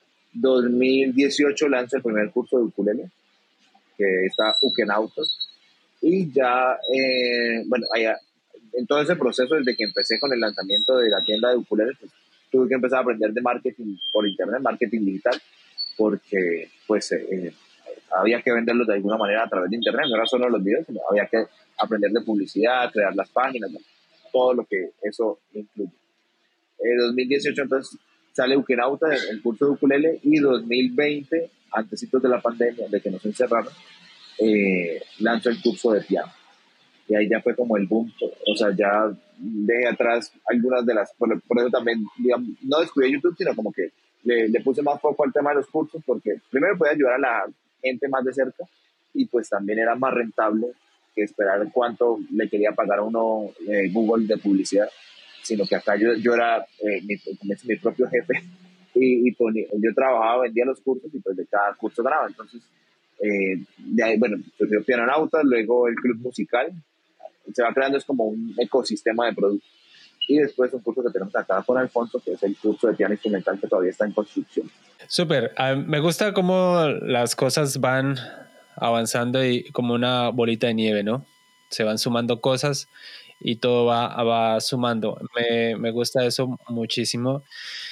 2018 lanzo el primer curso de ukulele, que está Ukenautos, y ya, bueno, allá, en todo ese proceso, desde que empecé con el lanzamiento de la tienda de ukuleles, pues, tuve que empezar a aprender de marketing por internet, marketing digital, porque pues había que venderlos de alguna manera a través de internet, no era solo los videos, sino había que aprender de publicidad, crear las páginas, ¿no? Todo lo que eso incluye. 2018 entonces sale Ukenauta, el curso de ukulele, y 2020, antesitos de la pandemia, de que nos encerraron, lanzo el curso de piano. Y ahí ya fue como el boom, o sea, ya dejé atrás algunas de las, por eso también, digamos, no descuidé YouTube, sino como que le puse más foco al tema de los cursos, porque primero podía ayudar a la gente más de cerca, y pues también era más rentable que esperar cuánto le quería pagar a uno Google de publicidad, sino que acá yo era mi propio jefe, y yo trabajaba, vendía los cursos, y pues de cada curso ganaba. Entonces de ahí, bueno, surgió Pianonautas, luego el club musical, se va creando, es como un ecosistema de productos. Y después un curso que tenemos acá con Alfonso, que es el curso de piano instrumental, que todavía está en construcción. Súper. Me gusta cómo las cosas van avanzando y como una bolita de nieve, ¿no? Se van sumando cosas y todo va sumando. Me gusta eso muchísimo.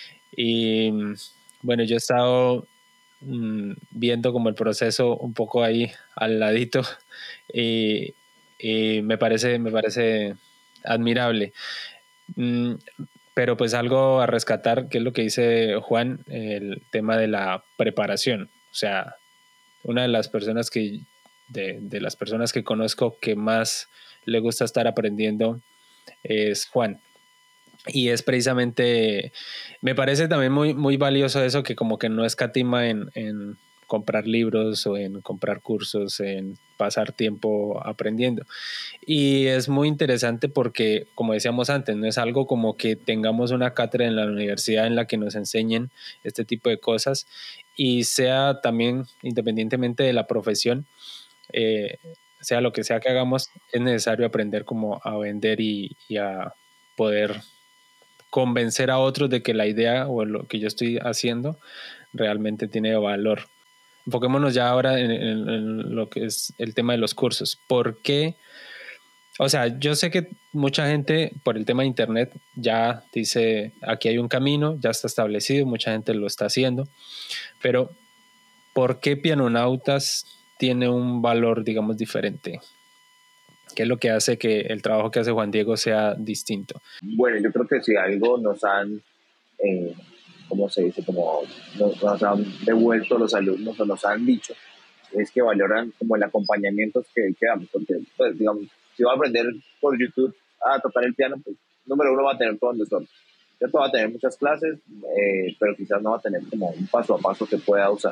Y bueno, yo he estado viendo como el proceso un poco ahí al ladito y, y me parece admirable. Mm, pero pues algo a rescatar, que es lo que dice Juan, el tema de la preparación. O sea, una de las personas de las personas que conozco que más le gusta estar aprendiendo es Juan. Y es precisamente, me parece también muy valioso eso, que como que no escatima en comprar libros o en comprar cursos, en pasar tiempo aprendiendo. Y es muy interesante porque, como decíamos antes, no es algo como que tengamos una cátedra en la universidad en la que nos enseñen este tipo de cosas y sea también, independientemente de la profesión, eh, sea lo que sea que hagamos, es necesario aprender como a vender y a poder convencer a otros de que la idea o lo que yo estoy haciendo realmente tiene valor. Enfoquémonos ya ahora en lo que es el tema de los cursos. ¿Por qué? O sea, yo sé que mucha gente por el tema de internet ya dice, aquí hay un camino, ya está establecido, mucha gente lo está haciendo, pero ¿por qué Pianonautas tiene un valor, digamos, diferente? ¿Qué es lo que hace que el trabajo que hace Juan Diego sea distinto? Bueno, yo creo que si algo nos han, eh, ¿cómo se dice? Como nos han devuelto los alumnos o nos han dicho, es que valoran como el acompañamiento que damos. Porque, pues, digamos, si va a aprender por YouTube a tocar el piano, pues, número uno va a tener todo en desorden. ¿Cierto? Va a tener muchas clases, pero quizás no va a tener como un paso a paso que pueda usar.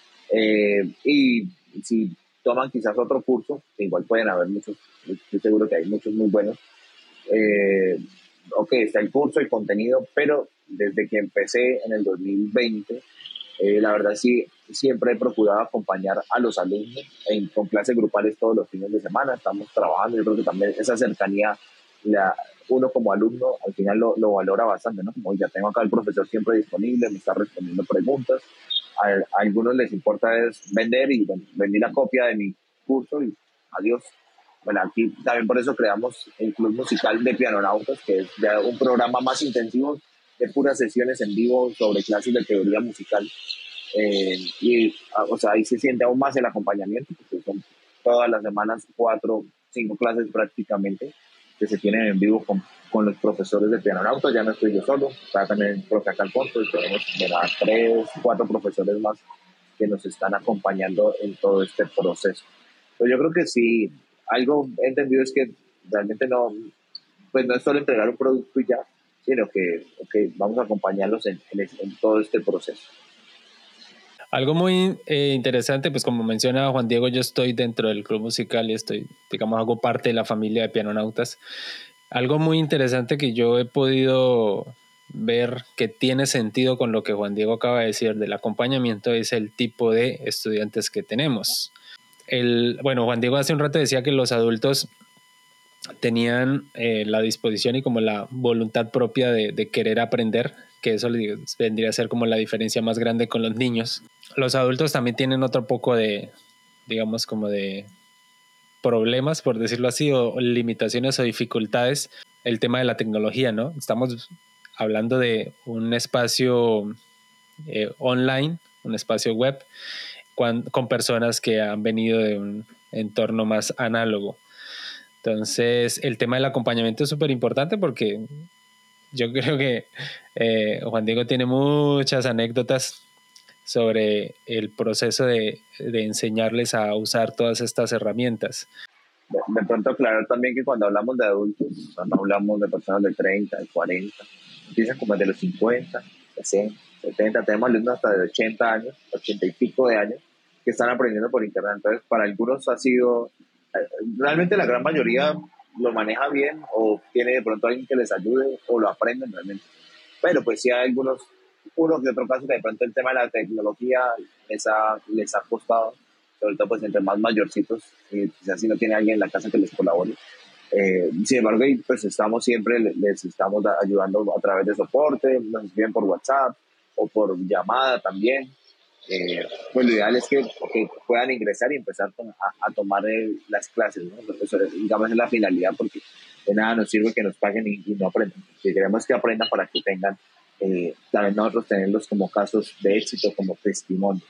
Y si toman quizás otro curso, que igual pueden haber muchos, estoy seguro que hay muchos muy buenos. Ok, está el curso, el contenido, pero desde que empecé en el 2020, la verdad sí, siempre he procurado acompañar a los alumnos con clases grupales todos los fines de semana. Estamos trabajando, yo creo que también esa cercanía, la, uno como alumno al final lo valora bastante, ¿no? Como ya tengo acá el profesor siempre disponible, me está respondiendo preguntas. A algunos les importa es vender y bueno, vendí la copia de mi curso y adiós. Bueno, aquí también por eso creamos el Club Musical de Pianonautas, que es ya un programa más intensivo de puras sesiones en vivo sobre clases de teoría musical. O sea, ahí se siente aún más el acompañamiento, porque son todas las semanas 4, 5 clases prácticamente que se tienen en vivo con los profesores de Pianonautas. Ya no estoy yo solo, está también el profe acá Alfonso, y tenemos 3, 4 profesores más que nos están acompañando en todo este proceso. Pero yo creo que sí, algo he entendido es que realmente no, pues no es solo entregar un producto y ya, sino que okay, vamos a acompañarlos en todo este proceso. Algo muy interesante, pues como menciona Juan Diego, yo estoy dentro del club musical y estoy, digamos, hago parte de la familia de Pianonautas. Algo muy interesante que yo he podido ver que tiene sentido con lo que Juan Diego acaba de decir del acompañamiento es el tipo de estudiantes que tenemos. Bueno, Juan Diego hace un rato decía que los adultos tenían la disposición y como la voluntad propia de querer aprender, que eso vendría a ser como la diferencia más grande con los niños. Los adultos también tienen otro poco de, digamos, como de problemas, por decirlo así, o limitaciones o dificultades, el tema de la tecnología, ¿no? Estamos hablando de un espacio online, un espacio web, con personas que han venido de un entorno más análogo. Entonces, el tema del acompañamiento es súper importante porque yo creo que Juan Diego tiene muchas anécdotas sobre el proceso de enseñarles a usar todas estas herramientas. De pronto aclarar también que cuando hablamos de adultos, no hablamos de personas de 30, de 40, empiezan como de los 50, de 100, 70, tenemos alumnos hasta de 80 años, 80 y pico de años, que están aprendiendo por internet. Entonces, para algunos ha sido, realmente la gran mayoría lo maneja bien o tiene de pronto alguien que les ayude o lo aprenden realmente. Pero pues sí hay algunos, unos de otro caso que de pronto el tema de la tecnología les ha costado, sobre todo pues entre más mayorcitos, quizás si no tiene alguien en la casa que les colabore. Sin embargo, pues estamos siempre, les estamos ayudando a través de soporte, nos escriben por WhatsApp o por llamada también. Pues lo ideal es que puedan ingresar y empezar a tomar las clases, ¿no? Eso, digamos, es la finalidad, porque de nada nos sirve que nos paguen y no aprendan. Que queremos que aprendan para que tengan, también nosotros tenerlos como casos de éxito, como testimonio.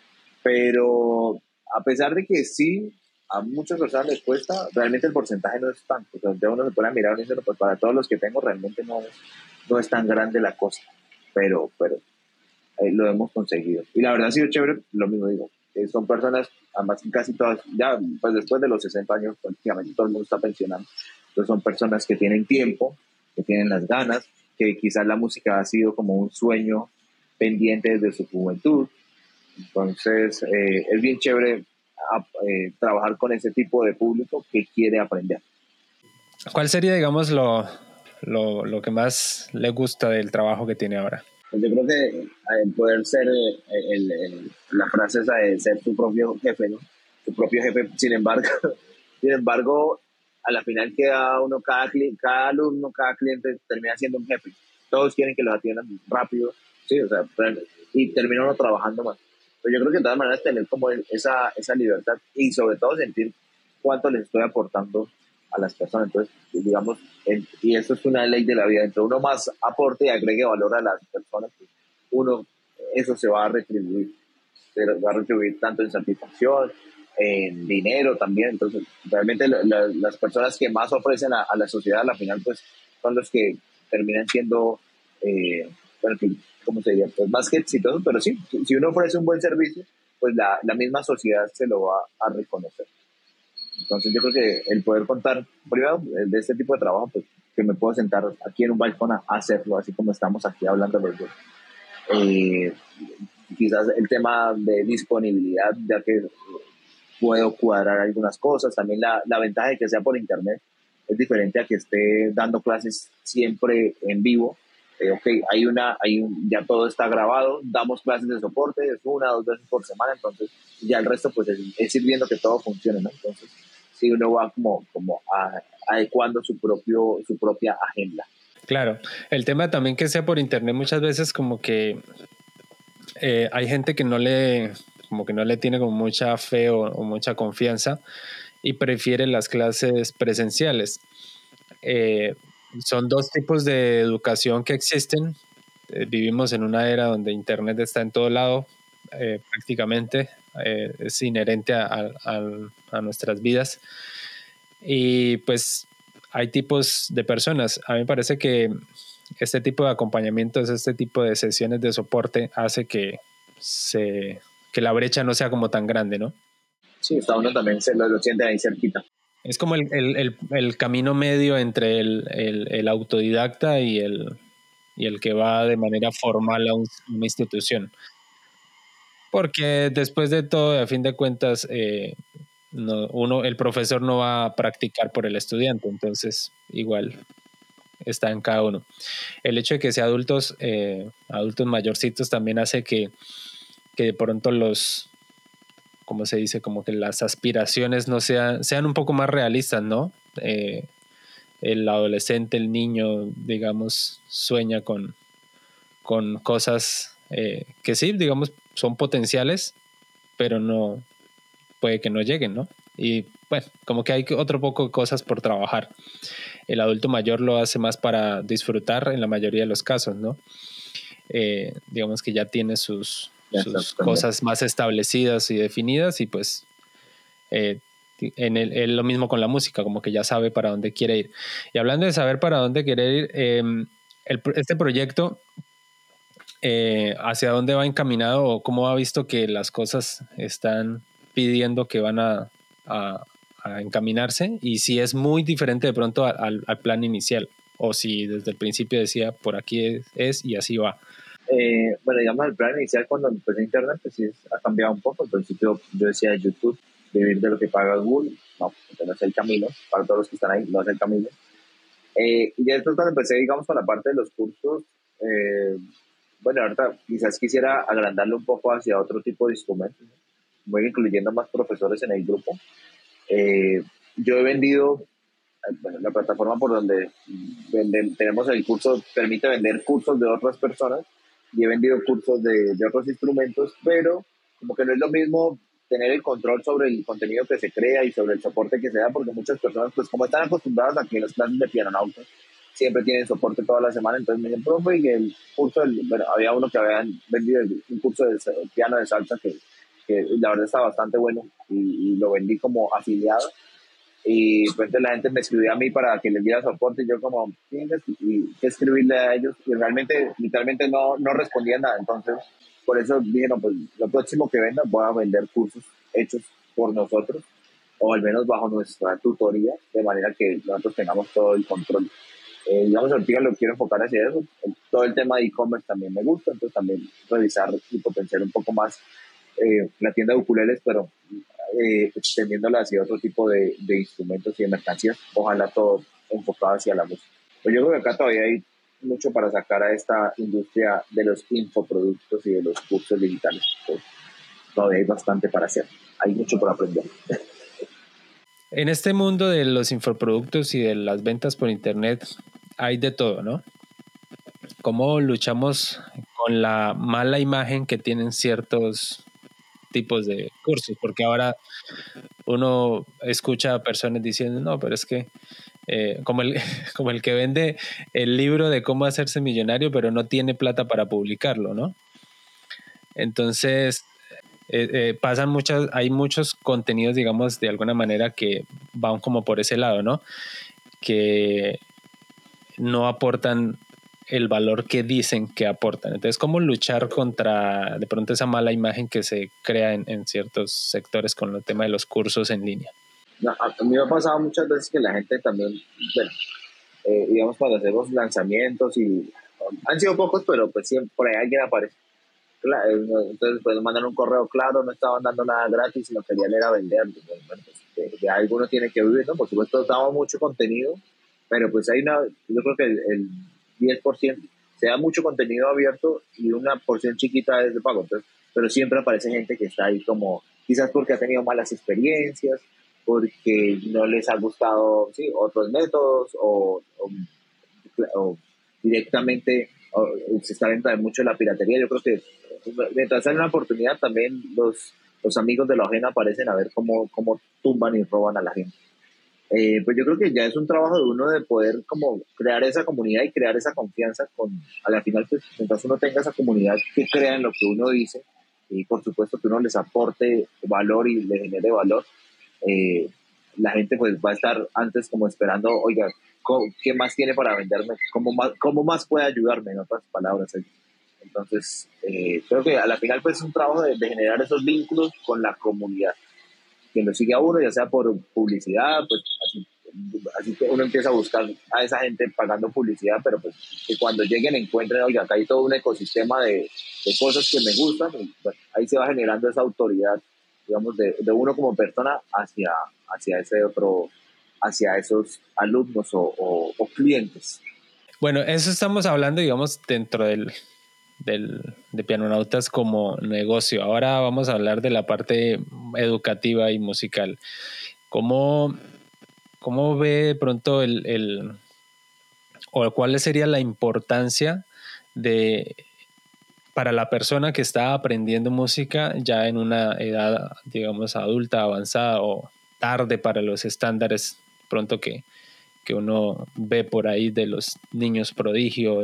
Pero a pesar de que sí, a muchas personas les cuesta, realmente el porcentaje no es tanto. Entonces uno se puede mirar y dice, pues para todos los que tengo realmente no es tan grande la cosa, pero lo hemos conseguido. Y la verdad ha sido chévere, lo mismo digo, son personas, además casi todas, ya pues después de los 60 años prácticamente todo el mundo está pensionado, entonces son personas que tienen tiempo, que tienen las ganas, que quizás la música ha sido como un sueño pendiente desde su juventud. Entonces es bien chévere trabajar con ese tipo de público que quiere aprender. ¿Cuál sería, digamos, lo que más le gusta del trabajo que tiene ahora? Pues yo creo que poder ser la frase esa de ser tu propio jefe, ¿no? Tu propio jefe, sin embargo, a la final queda uno, cada alumno, cada cliente termina siendo un jefe. Todos quieren que los atiendan rápido, sí, o sea, y termina uno trabajando más. Pero yo creo que de todas maneras tener como esa libertad y sobre todo sentir cuánto les estoy aportando a las personas. Entonces, digamos, y eso es una ley de la vida, entre uno más aporte y agregue valor a las personas, pues uno, eso se va a retribuir tanto en satisfacción, en dinero también. Entonces, realmente las personas que más ofrecen a la sociedad, a la final, pues son los que terminan siendo, bueno, ¿cómo se diría? Pues más que exitosos, pero sí, si uno ofrece un buen servicio, pues la misma sociedad se lo va a reconocer. Entonces yo creo que el poder contar, primero, de este tipo de trabajo, pues que me puedo sentar aquí en un balcón a hacerlo, así como estamos aquí hablando los dos. Eh, Quizás el tema de disponibilidad, ya que puedo cuadrar algunas cosas. También la ventaja de que sea por internet es diferente a que esté dando clases siempre en vivo. ok, ya todo está grabado, damos clases de soporte, es 1 o 2 veces por semana, entonces ya el resto pues es ir viendo que todo funcione, ¿no? Entonces sí uno va como adecuando su propia agenda. Claro, el tema también que sea por internet muchas veces como que hay gente que como que no le tiene como mucha fe o mucha confianza y prefiere las clases presenciales. Eh, Son dos tipos de educación que existen. Vivimos en una era donde internet está en todo lado, prácticamente, es inherente a nuestras vidas. Y pues hay tipos de personas. A mí me parece que este tipo de acompañamientos, este tipo de sesiones de soporte hace que la brecha no sea como tan grande, ¿no? Sí, está uno también se lo siente ahí cerquita. Es como el camino medio entre el autodidacta y el que va de manera formal a una institución. Porque después de todo, a fin de cuentas, el profesor no va a practicar por el estudiante, entonces igual está en cada uno. El hecho de que sea adultos mayorcitos también hace que de pronto ¿cómo se dice? Como que las aspiraciones no sean un poco más realistas, ¿no? El adolescente, el niño, digamos, sueña con cosas que sí, digamos, son potenciales, pero no puede que no lleguen, ¿no? Y bueno, como que hay otro poco de cosas por trabajar. El adulto mayor lo hace más para disfrutar en la mayoría de los casos, ¿no? Digamos que ya tiene sus cosas más establecidas y definidas y pues lo mismo con la música, como que ya sabe para dónde quiere ir. Y hablando de saber para dónde quiere ir, este proyecto, ¿hacia dónde va encaminado o cómo ha visto que las cosas están pidiendo que van a encaminarse? Y si es muy diferente de pronto al plan inicial o si desde el principio decía por aquí es y así va. Bueno, digamos, el plan inicial cuando empecé Internet, pues sí ha cambiado un poco. Al principio yo decía YouTube, vivir de lo que paga Google, no, no es el camino, para todos los que están ahí, no es el camino. Y ya después cuando empecé, digamos, con la parte de los cursos, bueno, ahorita quizás quisiera agrandarlo un poco hacia otro tipo de instrumentos, ¿no? Voy incluyendo más profesores en el grupo. Yo he vendido, bueno, la plataforma por donde tenemos el curso permite vender cursos de otras personas y he vendido cursos de otros instrumentos, pero como que no es lo mismo tener el control sobre el contenido que se crea y sobre el soporte que se da, porque muchas personas, pues como están acostumbradas a que las clases de pianonautas siempre tienen soporte toda la semana, entonces me dicen, profe, y el curso, bueno, había uno que habían vendido un curso de piano de salsa que la verdad está bastante bueno y lo vendí como afiliado y pues la gente me escribía a mí para que les diera soporte y yo como, tienes que escribirle a ellos y realmente, literalmente no respondían nada, entonces por eso dije, no, pues lo próximo que venda voy a vender cursos hechos por nosotros o al menos bajo nuestra tutoría, de manera que nosotros tengamos todo el control. Digamos, ahorita lo quiero enfocar hacia eso, todo el tema de e-commerce también me gusta, entonces también revisar y potenciar un poco más la tienda de ukuleles, pero extendiéndola hacia otro tipo de instrumentos y de mercancías, ojalá todo enfocado hacia la música. Pues yo creo que acá todavía hay mucho para sacar a esta industria de los infoproductos y de los cursos digitales. Pues, todavía hay bastante para hacer, hay mucho por aprender. En este mundo de los infoproductos y de las ventas por internet hay de todo, ¿no? ¿Cómo luchamos con la mala imagen que tienen ciertos tipos de cursos? Porque ahora uno escucha a personas diciendo, no, pero es que como como el que vende el libro de cómo hacerse millonario, pero no tiene plata para publicarlo, ¿no? Entonces, hay muchos contenidos, digamos, de alguna manera que van como por ese lado, ¿no? Que no aportan el valor que dicen que aportan. Entonces, ¿cómo luchar contra de pronto esa mala imagen que se crea en ciertos sectores con el tema de los cursos en línea? No, a mí me ha pasado muchas veces que la gente también, bueno, digamos, cuando hacemos lanzamientos y han sido pocos, pero pues siempre por ahí alguien aparece. Entonces, pues nos mandan un correo claro, no estaban dando nada gratis, sino querían era vender. Entonces, bueno, pues, de alguno tiene que vivir, ¿no? Por supuesto, damos mucho contenido, pero pues hay yo creo que el 10% se da mucho contenido abierto y una porción chiquita es de pago. Entonces, pero siempre aparece gente que está ahí como, quizás porque ha tenido malas experiencias, porque no les ha gustado, sí, otros métodos o directamente se está viendo mucho la piratería. Yo creo que mientras hay una oportunidad también los amigos de la ajena aparecen a ver cómo tumban y roban a la gente. Pues yo creo que ya es un trabajo de uno de poder como crear esa comunidad y crear esa confianza a la final, pues mientras uno tenga esa comunidad que crea en lo que uno dice y por supuesto que uno les aporte valor y le genere valor, eh, la gente pues va a estar antes como esperando, oiga, ¿qué más tiene para venderme? ¿Cómo más puede ayudarme? En otras palabras. Entonces, creo que a la final pues es un trabajo de generar esos vínculos con la comunidad que lo sigue a uno, ya sea por publicidad, pues así que uno empieza a buscar a esa gente pagando publicidad, pero pues que cuando lleguen encuentren, oiga, acá hay todo un ecosistema de cosas que me gustan, y pues, ahí se va generando esa autoridad, digamos, de uno como persona hacia ese otro, hacia esos alumnos o clientes. Bueno, eso estamos hablando, digamos, dentro de Pianonautas como negocio. Ahora vamos a hablar de la parte educativa y musical. ¿Cómo, cómo ve de pronto o cuál sería la importancia de para la persona que está aprendiendo música ya en una edad, digamos, adulta, avanzada o tarde para los estándares pronto que uno ve por ahí de los niños prodigio,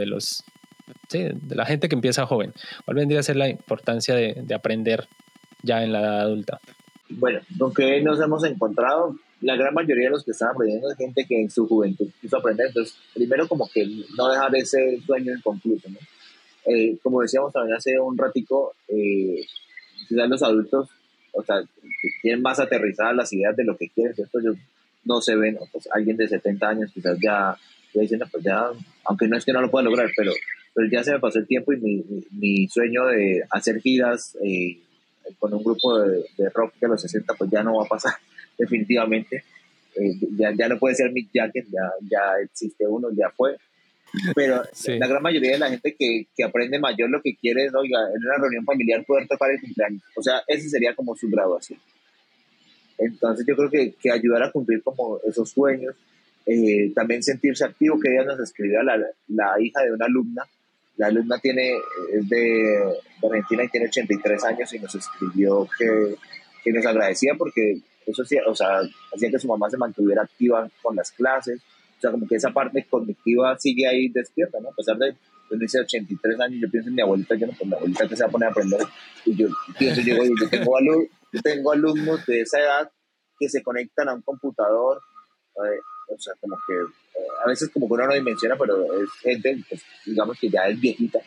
de la gente que empieza joven? ¿Cuál vendría a ser la importancia de aprender ya en la edad adulta? Bueno, con que nos hemos encontrado, la gran mayoría de los que están aprendiendo es gente que en su juventud quiso aprender. Entonces, primero como que no dejar ese sueño inconcluso, ¿no? Como decíamos también hace un ratico, quizás los adultos, o sea, tienen más aterrizadas las ideas de lo que quieren, ¿cierto? Ellos no se ven, pues alguien de 70 años quizás ya diciendo, pues ya, aunque no es que no lo pueda lograr, pero ya se me pasó el tiempo y mi sueño de hacer giras con un grupo de rock de los 60 pues ya no va a pasar definitivamente. Ya no puede ser Mick Jagger, ya existe uno, ya fue, pero Sí. la gran mayoría de la gente que aprende mayor lo que quiere es, oiga, en una reunión familiar poder tocar el cumpleaños. O sea, ese sería como su graduación. Entonces yo creo que ayudar a cumplir como esos sueños, también sentirse activo, que ella nos escribió la hija de una alumna. La alumna es de Argentina y tiene 83 años y nos escribió que nos agradecía porque eso sí, o sea, hacía que su mamá se mantuviera activa con las clases. O sea, como que esa parte cognitiva sigue ahí despierta, ¿no? A pesar de yo dice 83 años, yo pienso en mi abuelita, yo no, pues mi abuelita que se va a poner a aprender. Y yo pienso, yo tengo alumnos de esa edad que se conectan a un computador, o sea, como que a veces como que uno no dimensiona, pero es gente, pues, digamos que ya es viejita,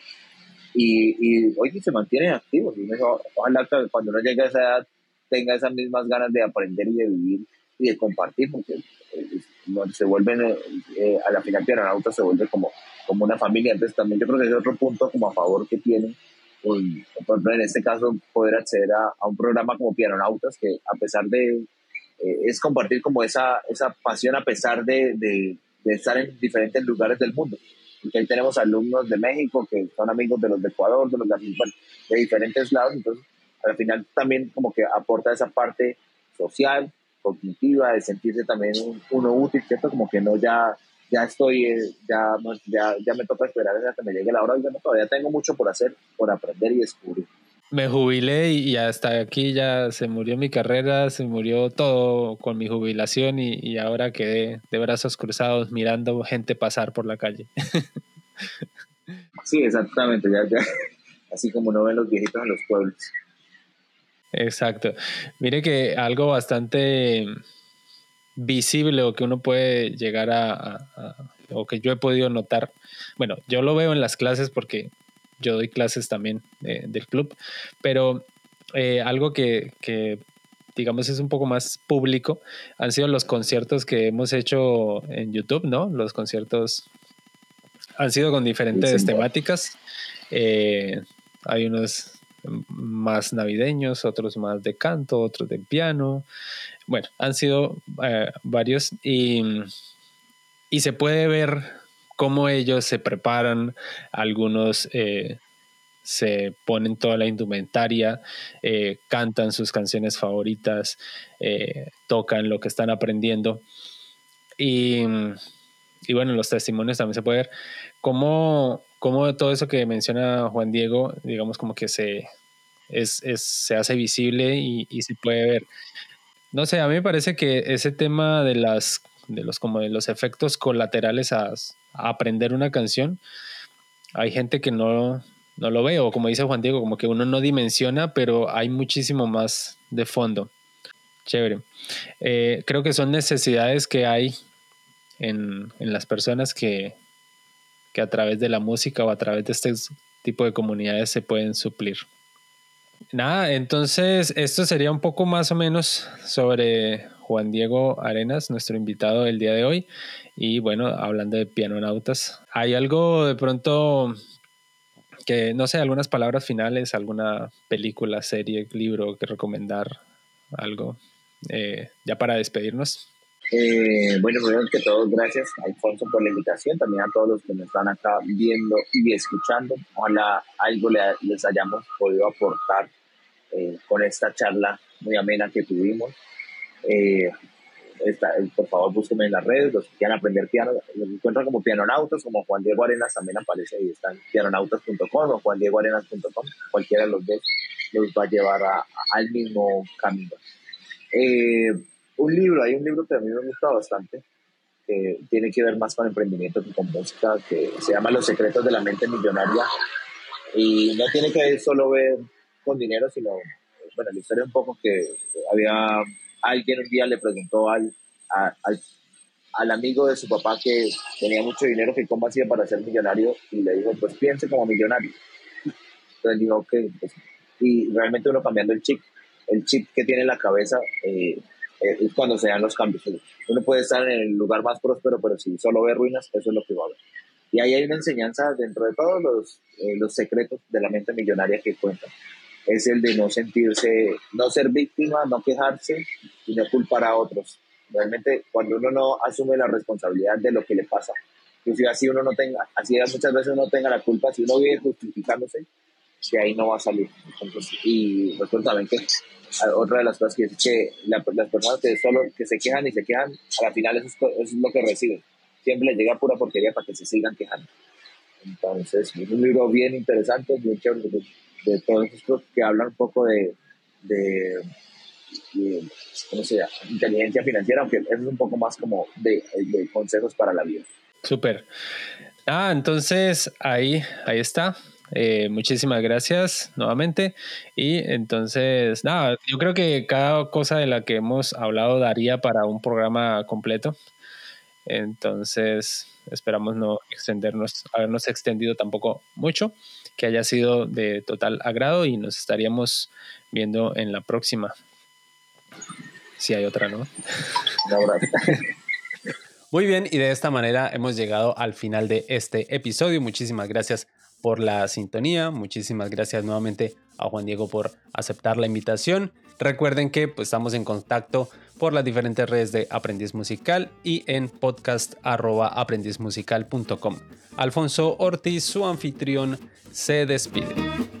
y oye, se mantienen activos. Y ojalá que cuando uno llegue a esa edad tenga esas mismas ganas de aprender y de vivir y de compartir, porque se vuelven, a la final Pianonautas se vuelve como una familia. Entonces también yo creo que es otro punto como a favor que tienen, por ejemplo, en este caso poder acceder a un programa como Pianonautas, que a pesar de, es compartir como esa pasión a pesar de estar en diferentes lugares del mundo. Porque ahí tenemos alumnos de México que son amigos de los de Ecuador, de los de, bueno, de diferentes lados. Entonces, al final también como que aporta esa parte social, cognitiva, de sentirse también uno útil, ¿cierto? Como que no ya estoy, ya me toca esperar hasta que me llegue la hora. Y bueno, todavía tengo mucho por hacer, por aprender y descubrir. Me jubilé y hasta aquí ya se murió mi carrera, se murió todo con mi jubilación y ahora quedé de brazos cruzados mirando gente pasar por la calle. Sí, exactamente, ya, así como uno ve los viejitos en los pueblos. Exacto. Mire que algo bastante visible o que uno puede llegar o que yo he podido notar, bueno, yo lo veo en las clases porque yo doy clases también del club, pero algo que digamos es un poco más público han sido los conciertos que hemos hecho en YouTube, ¿no? Los conciertos han sido con diferentes temáticas. Hay unos más navideños, otros más de canto, otros de piano. Bueno, han sido varios y se puede ver cómo ellos se preparan. Algunos se ponen toda la indumentaria, cantan sus canciones favoritas, tocan lo que están aprendiendo. Y bueno, los testimonios también se puede ver cómo todo eso que menciona Juan Diego, digamos, como que se hace visible y se puede ver. No sé, a mí me parece que ese tema de los efectos colaterales a aprender una canción, hay gente que no lo ve, o como dice Juan Diego, como que uno no dimensiona, pero hay muchísimo más de fondo. Chévere. Creo que son necesidades que hay en las personas que a través de la música o a través de este tipo de comunidades se pueden suplir. Nada, entonces esto sería un poco más o menos sobre Juan Diego Arenas, nuestro invitado del día de hoy. Y bueno, hablando de pianonautas, ¿hay algo de pronto que, no sé, algunas palabras finales, alguna película, serie, libro que recomendar, algo, ya para despedirnos? Bueno, primero que todo, gracias a Alfonso por la invitación, también a todos los que nos están acá viendo y escuchando. Ojalá algo les hayamos podido aportar con esta charla muy amena que tuvimos. Por favor, búsquenme en las redes, los que quieran aprender piano, los encuentran como pianonautas, como Juan Diego Arenas también aparece ahí, está en pianonautas.com o juandiegoarenas.com, cualquiera de los dos los va a llevar al mismo camino. Hay un libro que a mí me gusta bastante, que tiene que ver más con emprendimiento que con música, que se llama Los secretos de la mente millonaria, y no tiene que solo ver con dinero, sino, bueno, la historia un poco que había alguien un día le preguntó al amigo de su papá que tenía mucho dinero que cómo hacía para ser millonario, y le dijo, pues piense como millonario. Entonces dijo, ok, pues, y realmente uno cambiando el chip que tiene en la cabeza, es cuando se dan los cambios. Uno puede estar en el lugar más próspero, pero si solo ve ruinas, eso es lo que va a ver. Y ahí hay una enseñanza dentro de todos los secretos de la mente millonaria que cuentan. Es el de no sentirse, no ser víctima, no quejarse y no culpar a otros. Realmente, cuando uno no asume la responsabilidad de lo que le pasa, inclusive así muchas veces uno tenga la culpa, si uno vive justificándose, de ahí no va a salir. Entonces, y recuerdo también que otra de las cosas que es que las personas que se quejan y se quejan, a la final eso es lo que reciben. Siempre les llega pura porquería para que se sigan quejando. Entonces, es un libro bien interesante, bien chévere, de todos estos que hablan un poco de ¿cómo se llama? Inteligencia financiera, aunque es un poco más como de consejos para la vida. Súper. Entonces ahí está. Muchísimas gracias nuevamente. Y entonces, yo creo que cada cosa de la que hemos hablado daría para un programa completo. Entonces, esperamos no habernos extendido tampoco mucho, que haya sido de total agrado y nos estaríamos viendo en la próxima. Si hay otra, ¿no? Un abrazo. Muy bien, y de esta manera hemos llegado al final de este episodio. Muchísimas gracias por la sintonía. Muchísimas gracias nuevamente a Juan Diego por aceptar la invitación. Recuerden que pues, estamos en contacto por las diferentes redes de Aprendiz Musical y en podcast@aprendizmusical.com. Alfonso Ortiz, su anfitrión, se despide.